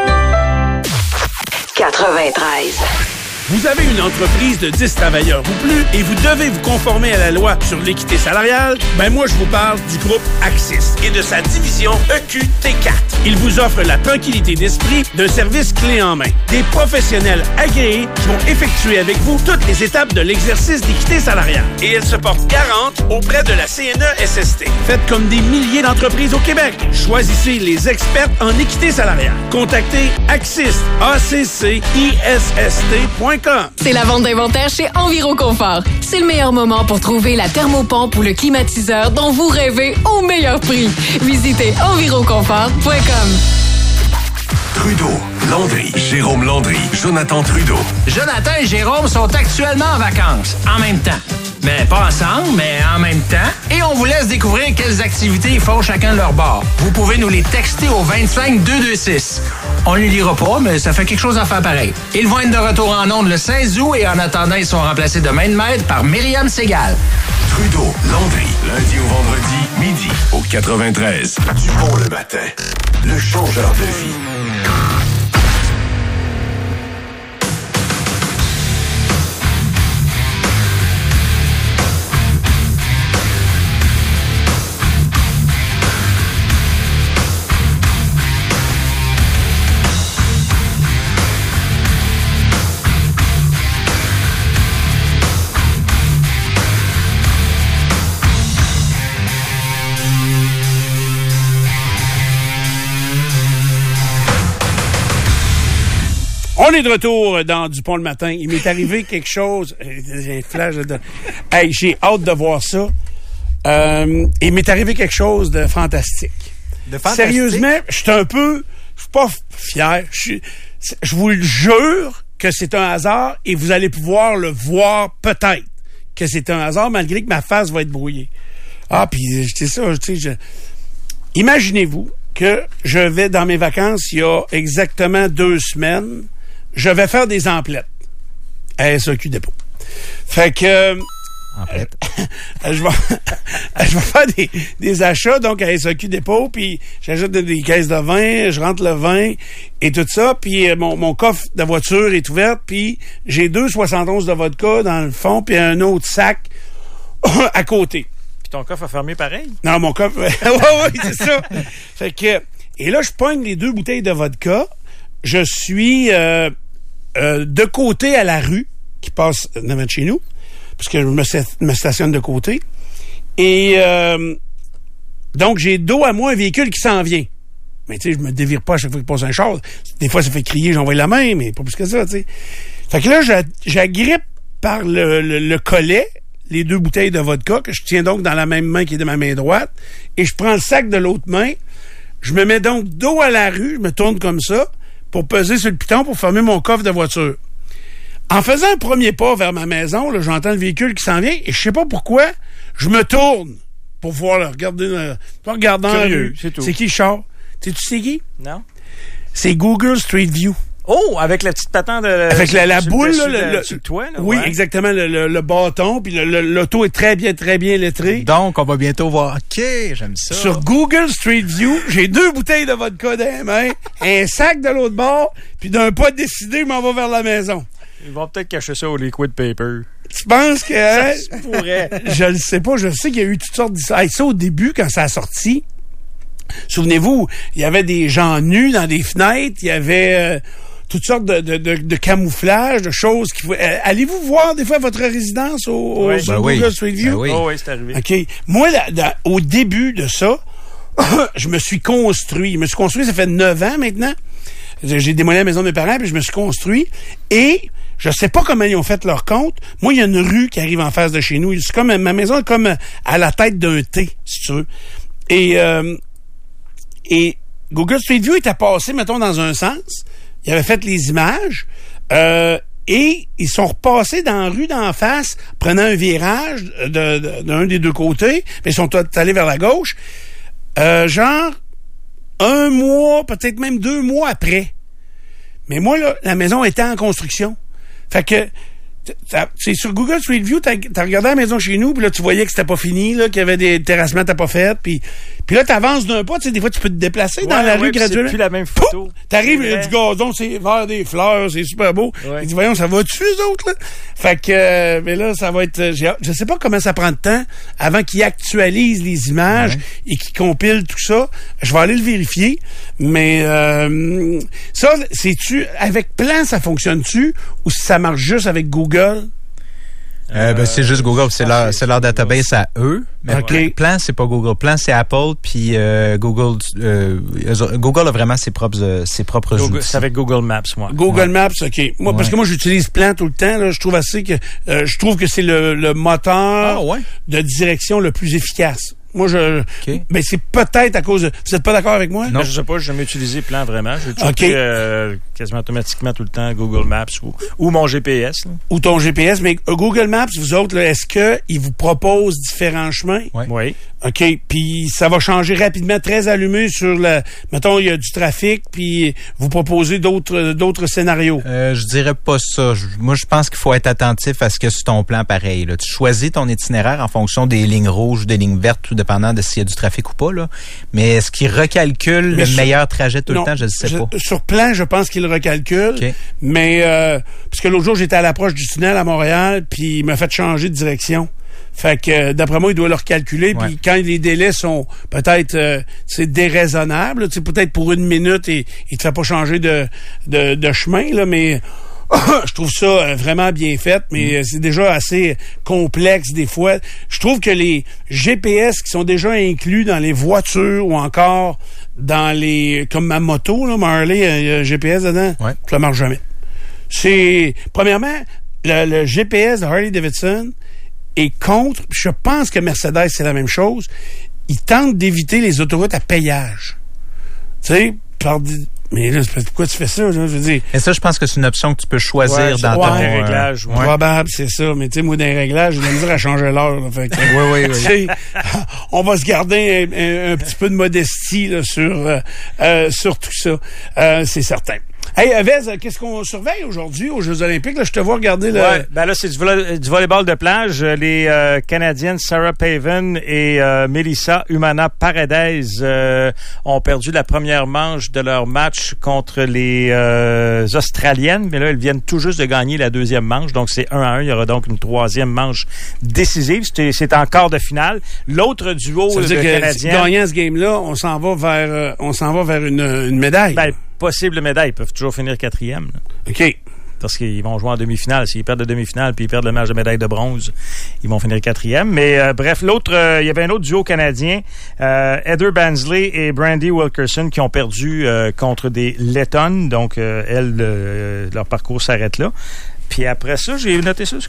93. Vous avez une entreprise de 10 travailleurs ou plus et vous devez vous conformer à la loi sur l'équité salariale? Ben moi, je vous parle du groupe Axis et de sa division EQT4. Il vous offre la tranquillité d'esprit d'un service clé en main. Des professionnels agréés qui vont effectuer avec vous toutes les étapes de l'exercice d'équité salariale. Et elle se porte garante auprès de la CNESST. Faites comme des milliers d'entreprises au Québec. Choisissez les experts en équité salariale. Contactez Axis, ACCISST.com. C'est la vente d'inventaire chez Enviroconfort. C'est le meilleur moment pour trouver la thermopompe ou le climatiseur dont vous rêvez au meilleur prix. Visitez enviroconfort.com. Trudeau, Landry, Jérôme Landry, Jonathan Trudeau. Jonathan et Jérôme sont actuellement en vacances, en même temps. Mais pas ensemble, mais en même temps. Et on vous laisse découvrir quelles activités ils font chacun de leur bord. Vous pouvez nous les texter au 25-226. On les lira pas, mais ça fait quelque chose à faire pareil. Ils vont être de retour en ondes le 16 août et en attendant, ils sont remplacés de main de maître par Myriam Segal. Trudeau, Landry, lundi au vendredi, midi, au 93. Du bon le matin, le changeur de vie. On est de retour dans Dupont le matin. Il m'est arrivé quelque chose. J'ai un flash de... Hey, j'ai hâte de voir ça. Il m'est arrivé quelque chose de fantastique. De fantastique? Sérieusement, je suis pas fier. Je vous le jure que c'est un hasard et vous allez pouvoir le voir peut-être que c'est un hasard malgré que ma face va être brouillée. Ah, puis c'est ça, tu sais, imaginez-vous que je vais dans mes vacances il y a exactement 2 semaines. Je vais faire des emplettes à SAQ Dépôt. Fait que... je vais faire des achats donc à SAQ Dépôt, puis j'achète des caisses de vin, je rentre le vin et tout ça, puis mon coffre de voiture est ouvert, puis j'ai 2,71 de vodka dans le fond, puis un autre sac à côté. Puis ton coffre a fermé pareil? Non, mon coffre... oui, c'est ça. Fait que... Et là, je pogne les 2 bouteilles de vodka. Je suis de côté à la rue qui passe devant de chez nous, parce que je me stationne de côté. Et donc, j'ai dos à moi un véhicule qui s'en vient. Mais tu sais, je me dévire pas à chaque fois qu'il passe un char. Des fois, ça fait crier, j'envoie la main, mais pas plus que ça, tu sais. Fait que là, j'agrippe par le collet les 2 bouteilles de vodka que je tiens donc dans la même main qui est de ma main droite, et je prends le sac de l'autre main. Je me mets donc dos à la rue, je me tourne comme ça, pour peser sur le piton pour fermer mon coffre de voiture. En faisant un premier pas vers ma maison, là, j'entends le véhicule qui s'en vient, et je sais pas pourquoi, je me tourne pour voir le regarder. Regardant curieux, c'est tout. C'est qui le char? Tu sais qui? Non. C'est Google Street View. Oh, avec la petite patente de... Avec la boule, sur le toit, là, oui, ouais. exactement, le bâton, puis l'auto est très bien lettré. Donc, on va bientôt voir. OK, j'aime ça. Sur Google Street View, j'ai 2 bouteilles de vodka dans les mains, un sac de l'autre bord, puis d'un pas décidé, je m'en vais vers la maison. Ils vont peut-être cacher ça au liquid paper. Tu penses que... Ça se pourrait. Je le sais pas, je sais qu'il y a eu toutes sortes d'histoires. Ça, au début, quand ça a sorti, souvenez-vous, il y avait des gens nus dans des fenêtres, il y avait... toutes sortes de camouflages, de choses. Allez-vous voir des fois votre résidence sur Google Street View? Oui, c'est arrivé. OK. Moi, au début de ça, je me suis construit. Ça fait 9 ans maintenant. J'ai démoli la maison de mes parents, puis je me suis construit. Et je sais pas comment ils ont fait leur compte. Moi, il y a une rue qui arrive en face de chez nous. C'est comme ma maison est comme à la tête d'un T, si tu veux. Et Google Street View était passé, mettons, dans un sens. Ils avaient fait les images. Et ils sont repassés dans la rue d'en face, prenant un virage d'un des deux côtés. Puis ils sont allés vers la gauche. Genre 1 mois, peut-être même 2 mois après. Mais moi, là, la maison était en construction. Fait que, c'est sur Google Street View, t'as regardé la maison chez nous, puis là, tu voyais que c'était pas fini, là, qu'il y avait des terrassements t'as pas fait, puis là, t'avances d'un pas, tu sais, des fois, tu peux te déplacer dans la rue graduellement. C'est plus la même photo. T'arrives, il y a du gazon, c'est vert, des fleurs, c'est super beau. Ouais. Tu dis, voyons, ça va-tu, eux autres, là? Fait que, mais là, ça va être, je sais pas comment ça prend de temps avant qu'ils actualisent les images et qu'ils compilent tout ça. Je vais aller le vérifier, mais, ça, c'est-tu, avec Plan, ça fonctionne-tu, ou si ça marche juste avec Google? C'est juste Google, c'est leur database à eux. Mais Plan, c'est pas Google. Plan, c'est Apple, puis Google a vraiment ses propres outils. C'est avec Google Maps, moi. Google Maps, OK. Moi, parce que moi, j'utilise Plan tout le temps. Là, je trouve que c'est le moteur de direction le plus efficace. Moi, mais c'est peut-être à cause de... Vous n'êtes pas d'accord avec moi? Non, je sais pas, j'ai jamais utilisé Plan vraiment. J'ai toujours pris quasiment automatiquement tout le temps Google Maps ou mon GPS. Là. Ou ton GPS, mais Google Maps, vous autres, là, est-ce qu'ils vous proposent différents chemins? Oui. OK, puis ça va changer rapidement, très allumé sur mettons, il y a du trafic, puis vous proposez d'autres scénarios. Je dirais pas ça. Moi, je pense qu'il faut être attentif à ce que sur ton plan pareil. Là. Tu choisis ton itinéraire en fonction des lignes rouges, des lignes vertes, tout dépendant de s'il y a du trafic ou pas. Là. Mais est-ce qu'il recalcule le meilleur trajet tout le temps? Je ne sais pas. Sur Plan, je pense qu'il recalcule. Okay. Mais parce que l'autre jour, j'étais à l'approche du tunnel à Montréal, puis il m'a fait changer de direction. Fait que d'après moi, il doit le recalculer. Puis quand les délais sont peut-être déraisonnables, peut-être pour 1 minute, et il te fait pas changer de chemin, là, mais je trouve ça vraiment bien fait, mais c'est déjà assez complexe des fois. Je trouve que les GPS qui sont déjà inclus dans les voitures ou encore dans comme ma moto, là, Marley, il y a un GPS dedans, ça marche jamais. Premièrement, le GPS de Harley-Davidson est contre, je pense que Mercedes, c'est la même chose. Ils tentent d'éviter les autoroutes à péage. Tu sais, mais là, pourquoi tu fais ça? Là, je veux dire. Et ça, je pense que c'est une option que tu peux choisir dans ton réglage. Probable, c'est ça. Mais tu sais, moi, dans les réglages, j'ai de la misère à changer l'heure. Là, fait que, oui. On va se garder un petit peu de modestie là, sur tout ça. C'est certain. Hey, Vez, qu'est-ce qu'on surveille aujourd'hui aux Jeux Olympiques? Là, je te vois regarder le... Ouais, ben là, c'est du volleyball de plage. Les Canadiennes Sarah Pavan et Melissa Humana Paredes ont perdu la première manche de leur match contre les Australiennes. Mais là, elles viennent tout juste de gagner la deuxième manche. Donc, c'est 1-1. Il y aura donc une troisième manche décisive. C'est en quart de finale. L'autre duo de Canadiennes... gagnant ce game-là, on s'en va vers une médaille. Ben, possible médaille. Ils peuvent toujours finir 4e. Là. OK. Parce qu'ils vont jouer en demi-finale. S'ils perdent la demi-finale puis ils perdent le match de médaille de bronze, ils vont finir 4e. Mais bref, il y avait un autre duo canadien, Heather Bansley et Brandy Wilkerson, qui ont perdu contre des Lettonnes. Donc, leur parcours s'arrête là. Puis après ça, j'ai noté ça.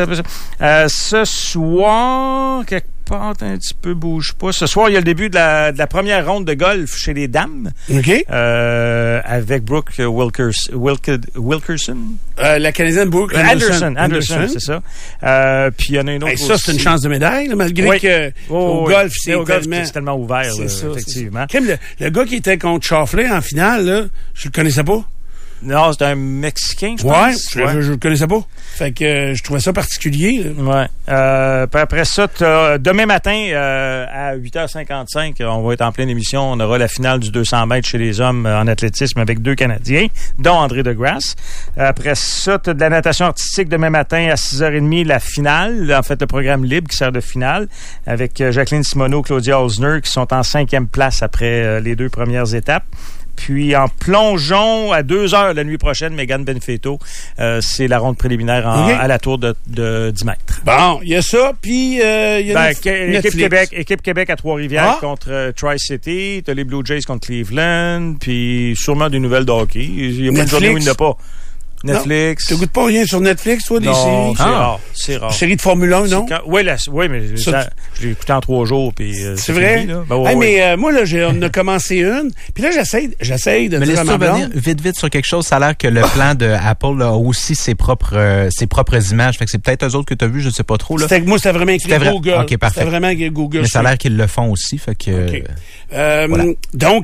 Ce soir, quelque part, un petit peu bouge pas. Ce soir, il y a le début de la première ronde de golf chez les dames. OK. Avec Brooke Wilkerson. La Canadienne Brooke Anderson, c'est ça. Puis il y en a une autre ça, c'est une chance de médaille, là, malgré que au golf, c'est tellement ouvert, là, ça, effectivement. Le gars qui était contre Schauffele en finale, là, je le connaissais pas. Non, c'est un Mexicain, je pense. Je le connaissais pas. Fait que je trouvais ça particulier. Là. Ouais. Puis après ça, demain matin, à 8h55, on va être en pleine émission. On aura la finale du 200 mètres chez les hommes en athlétisme avec 2 Canadiens, dont André Degrasse. Après ça, tu as de la natation artistique demain matin à 6h30, la finale. En fait, le programme libre qui sert de finale avec Jacqueline Simoneau, Claudia Holzner, qui sont en 5e place après les 2 premières étapes. puis en plongeon à 2h la nuit prochaine, Megan Benfetto. C'est la ronde préliminaire à la tour de 10 mètres. Bon, il y a ça, puis il y a Équipe Québec à Trois-Rivières contre Tri-City. T'as les Blue Jays contre Cleveland, puis sûrement des nouvelles de hockey. Il y a pas de journée où il n'y en a pas. Netflix. Tu goûtes pas rien sur Netflix, toi, des séries? C'est rare. Série de Formule 1, non? Oui, mais je l'ai écouté en 3 jours. Puis c'est vrai? Fini, mais moi, là, on a commencé une. Puis là, j'essaye de dire à ma blonde. Vite sur quelque chose, ça a l'air que le plan de Apple a aussi ses propres images. Fait que c'est peut-être eux autres que tu as vu, je sais pas trop. Là. Moi, c'était vraiment écrit Google. OK, parfait. C'était vraiment Google. Mais ça a l'air qu'ils le font aussi. Fait que. Okay. Voilà. Donc,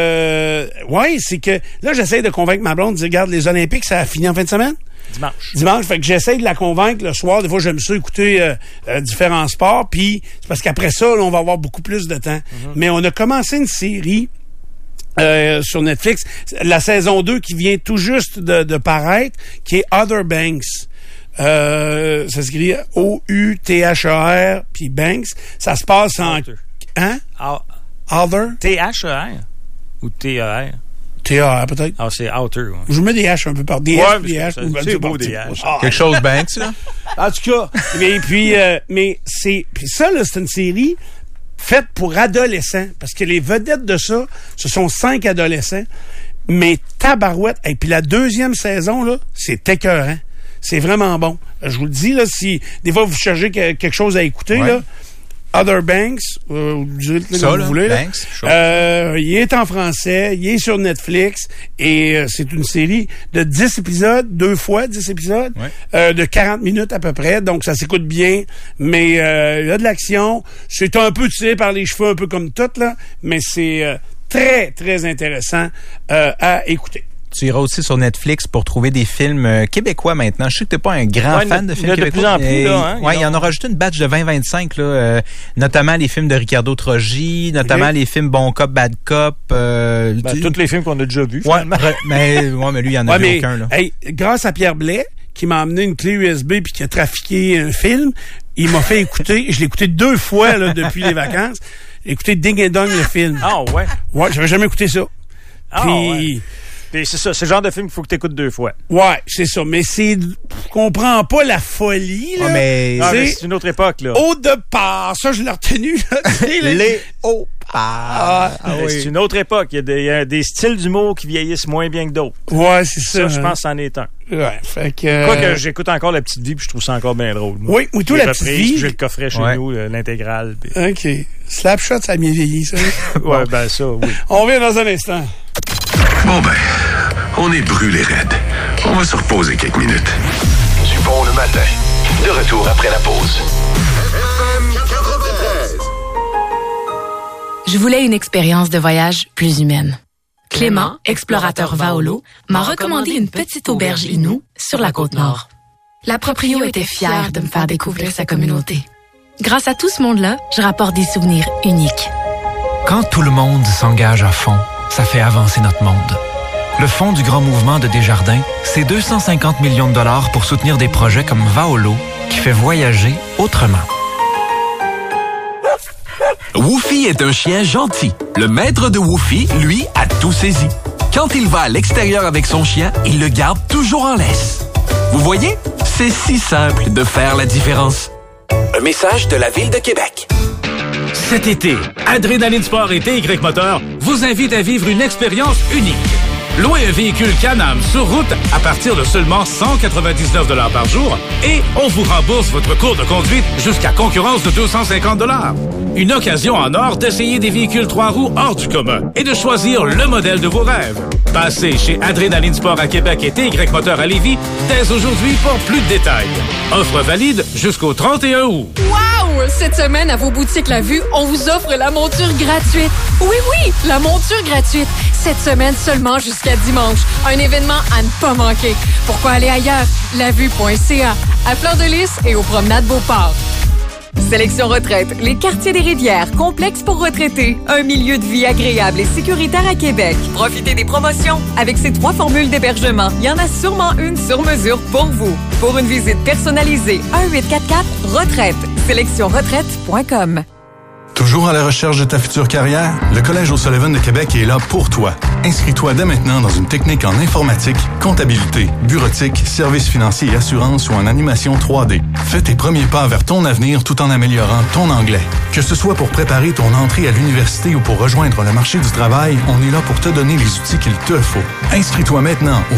c'est que là, j'essaye de convaincre ma blonde de dire, regarde, les Olympiques, ça a fini en fin de semaine? Dimanche. Fait que j'essaie de la convaincre le soir. Des fois, j'aime ça écouter différents sports. Puis, c'est parce qu'après ça, là, on va avoir beaucoup plus de temps. Mais on a commencé une série sur Netflix, la saison 2 qui vient tout juste de paraître, qui est Outer Banks. Ça s'écrit O-U-T-H-E-R puis Banks. Ça se passe en... Hein? Outer? T-H-E-R ou T-E-R? T-A-R, peut-être. Ah, c'est Outer. Ouais. Je mets des H un peu par des H. C'est beau, des H. Quelque chose Banks, là? En tout cas, mais ça, là, c'est une série faite pour adolescents. Parce que les vedettes de ça, ce sont 5 adolescents. Mais tabarouette. Et puis la deuxième saison, là, c'est écœurant. C'est vraiment bon. Je vous le dis, là, si des fois vous cherchez quelque chose à écouter, là, Other Banks, vous dites comme vous voulez. Il est en français, il est sur Netflix et c'est une série de 10 épisodes, 2 fois 10 épisodes, de 40 minutes à peu près, donc ça s'écoute bien, mais il y a de l'action, c'est un peu tiré par les cheveux, un peu comme tout, là, mais c'est très, très intéressant à écouter. Tu iras aussi sur Netflix pour trouver des films québécois maintenant. Je sais que t'es pas un grand fan de films québécois. De plus en plus, là, hein, il en a rajouté une batch de 20-25, là, notamment les films de Ricardo Trogi, notamment les films Bon Cop, Bad Cop. Tous les films qu'on a déjà vus. Mais lui, il y en a vu aucun. Là. Grâce à Pierre Blais, qui m'a amené une clé USB puis qui a trafiqué un film, il m'a fait écouter. Je l'ai écouté 2 fois là, depuis les vacances. J'ai écouté Ding et Dong, le film. Ah ouais? Ouais, j'avais jamais écouté ça. Puis... Et c'est ça, c'est le genre de film qu'il faut que tu écoutes 2 fois. Ouais, c'est ça. Mais je comprends pas la folie, là. Mais c'est une autre époque, là. Au départ, ça, je l'ai retenu, là. C'est une autre époque. Il y a des styles d'humour qui vieillissent moins bien que d'autres. Ouais, c'est ça. Je pense que c'en est un. Ouais, fait que... Quoique j'écoute encore La Petite Vie, puis je trouve ça encore bien drôle. Moi. Oui, toi, La Petite Vie... J'ai le coffret chez nous, l'intégrale. Puis... OK. Slapshot, ça a bien vieilli, ça. Ouais, ben ça, oui. On revient dans un instant. Bon on est brûlés raides. On va se reposer quelques minutes. Du bon le matin. De retour après la pause. Je voulais une expérience de voyage plus humaine. Clément, explorateur Vaolo, m'a recommandé une petite auberge Inou sur la Côte-Nord. La proprio était fière de me faire découvrir sa communauté. Grâce à tout ce monde-là, je rapporte des souvenirs uniques. Quand tout le monde s'engage à fond, ça fait avancer notre monde. Le Fonds du Grand Mouvement de Desjardins, c'est 250 millions de dollars pour soutenir des projets comme Vaolo, qui fait voyager autrement. Woofy est un chien gentil. Le maître de Woofy, lui, a tout saisi. Quand il va à l'extérieur avec son chien, il le garde toujours en laisse. Vous voyez? C'est si simple de faire la différence. Un message de la Ville de Québec. Cet été, Adrénaline Sport et TY Moteur vous invitent à vivre une expérience unique. Louez un véhicule Can-Am sur route à partir de seulement 199 $ par jour et on vous rembourse votre cours de conduite jusqu'à concurrence de 250 $. Une occasion en or d'essayer des véhicules 3 roues hors du commun et de choisir le modèle de vos rêves. Passez chez Adrénaline Sport à Québec et TY Moteur à Lévis dès aujourd'hui pour plus de détails. Offre valide jusqu'au 31 août. Wow! Cette semaine, à vos boutiques La Vue, on vous offre la monture gratuite. Oui, la monture gratuite. Cette semaine seulement jusqu'à dimanche. Un événement à ne pas manquer. Pourquoi aller ailleurs? Lavue.ca, à Fleur-de-Lys et aux promenades Beauport. Sélection Retraite, les quartiers des Rivières, complexe pour retraités. Un milieu de vie agréable et sécuritaire à Québec. Profitez des promotions. Avec ces 3 formules d'hébergement, il y en a sûrement une sur mesure pour vous. Pour une visite personnalisée, 1-844-RETRAITE. Sélectionretraite.com. Toujours à la recherche de ta future carrière? Le Collège O'Sullivan de Québec est là pour toi. Inscris-toi dès maintenant dans une technique en informatique, comptabilité, bureautique, services financiers et assurances ou en animation 3D. Fais tes premiers pas vers ton avenir tout en améliorant ton anglais. Que ce soit pour préparer ton entrée à l'université ou pour rejoindre le marché du travail, on est là pour te donner les outils qu'il te faut. Inscris-toi maintenant au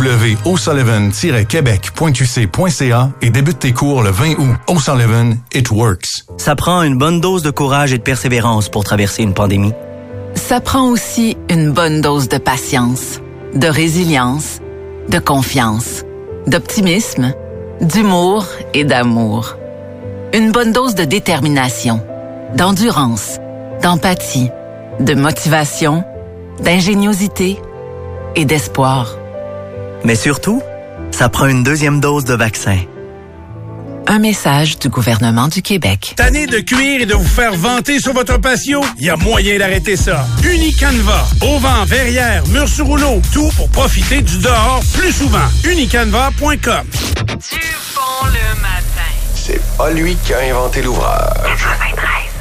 www.o'sullivan-quebec.qc.ca et débute tes cours le 20 août. O'Sullivan, it works. Ça prend une bonne dose de courage et de persévérance pour traverser une pandémie. Ça prend aussi une bonne dose de patience, de résilience, de confiance, d'optimisme, d'humour et d'amour. Une bonne dose de détermination, d'endurance, d'empathie, de motivation, d'ingéniosité et d'espoir. Mais surtout, ça prend une deuxième dose de vaccin. Un message du gouvernement du Québec. Tanné de cuire et de vous faire vanter sur votre patio? Il y a moyen d'arrêter ça. Unicanva. Auvent, verrières, murs sur rouleau. Tout pour profiter du dehors plus souvent. Unicanva.com. Du bon le matin. C'est pas lui qui a inventé l'ouvreur. 93.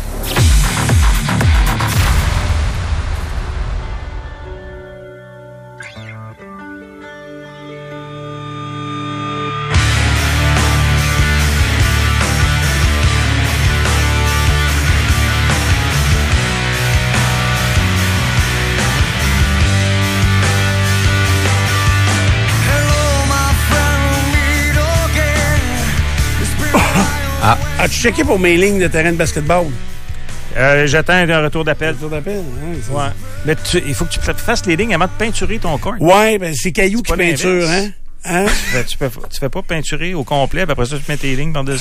As-tu checké pour mes lignes de terrain de basketball? J'attends un retour d'appel. Retour d'appel, ouais. Mais il faut que tu fasses les lignes avant de peinturer ton corps. Ouais, ben c'est Caillou qui peinture, hein? Tu fais pas peinturer au complet, puis après ça, tu mets tes lignes par-dessus.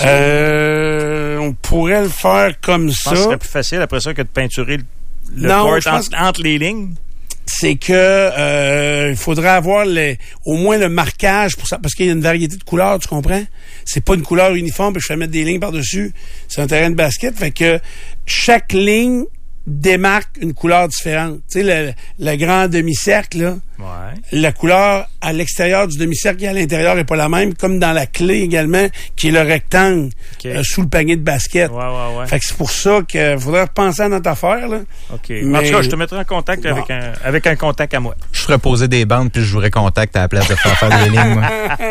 On pourrait le faire comme ça. Je pense que ce serait plus facile après ça que de peinturer le corps entre les lignes. C'est que il faudrait avoir au moins le marquage pour ça, parce qu'il y a une variété de couleurs, tu comprends? C'est pas une couleur uniforme, puis je fais mettre des lignes par-dessus. C'est un terrain de basket, fait que chaque ligne démarque une couleur différente. Tu sais, le grand demi-cercle, là, la couleur à l'extérieur du demi-cercle et à l'intérieur est pas la même, comme dans la clé également, qui est le rectangle sous le panier de basket. Ouais. Fait que c'est pour ça qu'il faudrait repenser à notre affaire, là. OK. Mais en tout cas, je te mettrai en contact avec un contact à moi. Je ferais poser des bandes puis je jouerais contact à la place de faire des lignes, moi.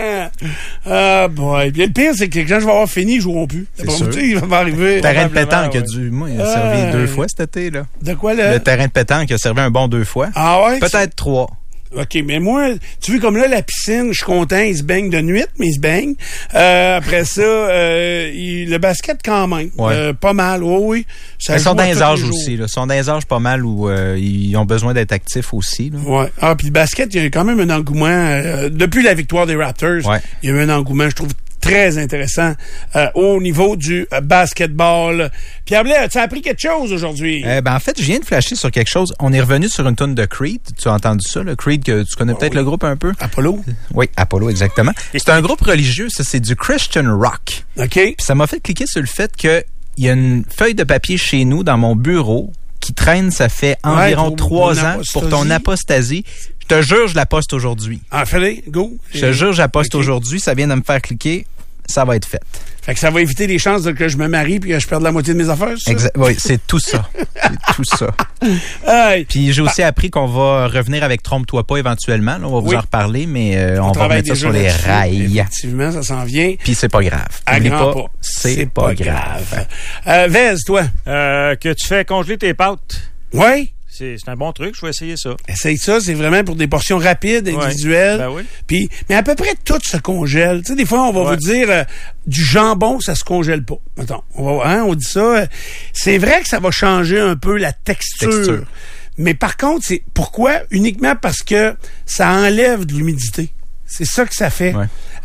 Ah, boy. Bien, le pire, c'est que quand je vais avoir fini, ils joueront plus. C'est sûr. Il va arriver. Le terrain de pétanque il a servi 2 fois cet été, là. De quoi, là? Le terrain de pétanque a servi un bon 2 fois. Ah ouais? Peut-être 3. OK, mais moi, tu vois, comme là, la piscine, je suis content, il se baigne de nuit, mais il se baigne. Après ça, le basket quand même. Pas mal, oui. Ils sont dans les âges aussi, là. Ils sont dans les âges pas mal où ils ont besoin d'être actifs aussi, là. Ouais. Ah, puis le basket, il y a quand même un engouement. Depuis la victoire des Raptors, il y a eu un engouement, je trouve, très intéressant au niveau du basketball. Pierre Blais, as-tu appris quelque chose aujourd'hui? En fait, je viens de flasher sur quelque chose. On est revenu sur une tune de Creed. Tu as entendu ça, le Creed, que tu connais peut-être le groupe un peu? Apollo? Oui, Apollo, exactement. C'est un groupe religieux, ça, c'est du Christian rock. OK. Puis ça m'a fait cliquer sur le fait qu'il y a une feuille de papier chez nous, dans mon bureau, qui traîne, ça fait environ 3 ans pour ton apostasie. Je te jure, je la poste aujourd'hui. Ah, fais-le, go. Je te jure, je la poste aujourd'hui. Ça vient de me faire cliquer. Ça va être fait. Fait que ça va éviter les chances que je me marie puis que je perde la moitié de mes affaires, c'est ça? Oui, c'est tout ça. C'est tout ça. Puis j'ai aussi appris qu'on va revenir avec Trompe-toi pas éventuellement. Là, on va vous en reparler, mais on va remettre ça sur les rails. Effectivement, ça s'en vient. Puis c'est pas grave. N'oublie pas, c'est pas grave. Vez, toi? Que tu fais congeler tes pâtes. Oui. C'est un bon truc, je vais essayer ça. Essaye ça, c'est vraiment pour des portions rapides, individuelles. Ben oui. Puis, mais à peu près tout se congèle. Tu sais, des fois, on va vous dire du jambon, ça se congèle pas. Attends, on dit ça. C'est vrai que ça va changer un peu la texture. Mais par contre, c'est pourquoi? Uniquement parce que ça enlève de l'humidité. C'est ça que ça fait.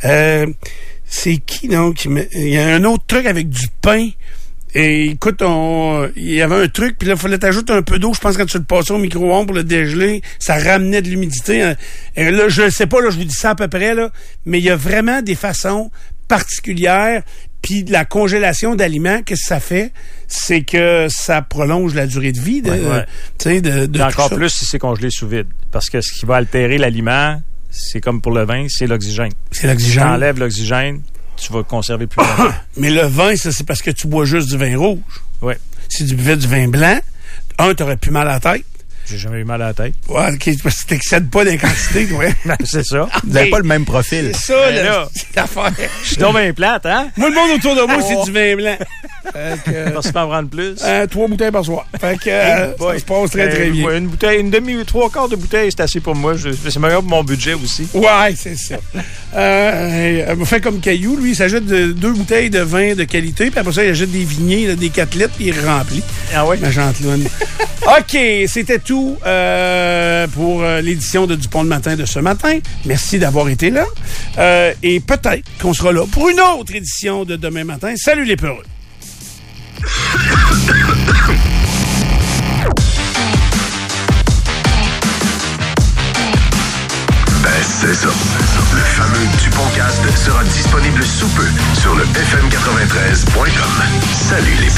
C'est qui, donc? Il y a un autre truc avec du pain. Et écoute, il y avait un truc, puis là, il fallait t'ajouter un peu d'eau. Je pense que quand tu le passais au micro-ondes pour le dégeler, ça ramenait de l'humidité. Et là, je ne sais pas, là, je vous dis ça à peu près, là, mais il y a vraiment des façons particulières. Puis de la congélation d'aliments, qu'est-ce que ça fait? C'est que ça prolonge la durée de vie de encore plus si c'est congelé sous vide. Parce que ce qui va altérer l'aliment, c'est comme pour le vin, c'est l'oxygène. C'est l'oxygène. Si tu enlèves l'oxygène, tu vas conserver plus longtemps. Mais le vin, ça, c'est parce que tu bois juste du vin rouge. Oui. si tu buvais du vin blanc, t'aurais plus mal à la tête. J'ai jamais eu mal à la tête. Ouais, OK, parce que tu t'excèdes pas des quantités, toi. Ben, c'est ça. Vous n'avez pas le même profil. C'est ça, Ben là. c'est l'affaire. Je suis donc bien plate, hein? Moi, le monde autour de moi, c'est du vin blanc. Parce que pas en prendre plus. 3 bouteilles par soir. Fait que ça se passe très, très bien. Une bouteille, une demi, 3/4 de bouteille, c'est assez pour moi. C'est meilleur pour mon budget aussi. Ouais, c'est ça. On fait comme Caillou, lui, il s'ajoute 2 bouteilles de vin de qualité, puis après ça, il ajoute des vigniers, là, des 4 litres, puis il remplit. Ah oui? Ma gentloune. OK, c'était tout pour l'édition de Dupont le matin de ce matin. Merci d'avoir été là. Et peut-être qu'on sera là pour une autre édition de demain matin. Salut les peureux! Ben, c'est ça. Le fameux DuPontcast sera disponible sous peu sur le fm93.com. Salut les peureux!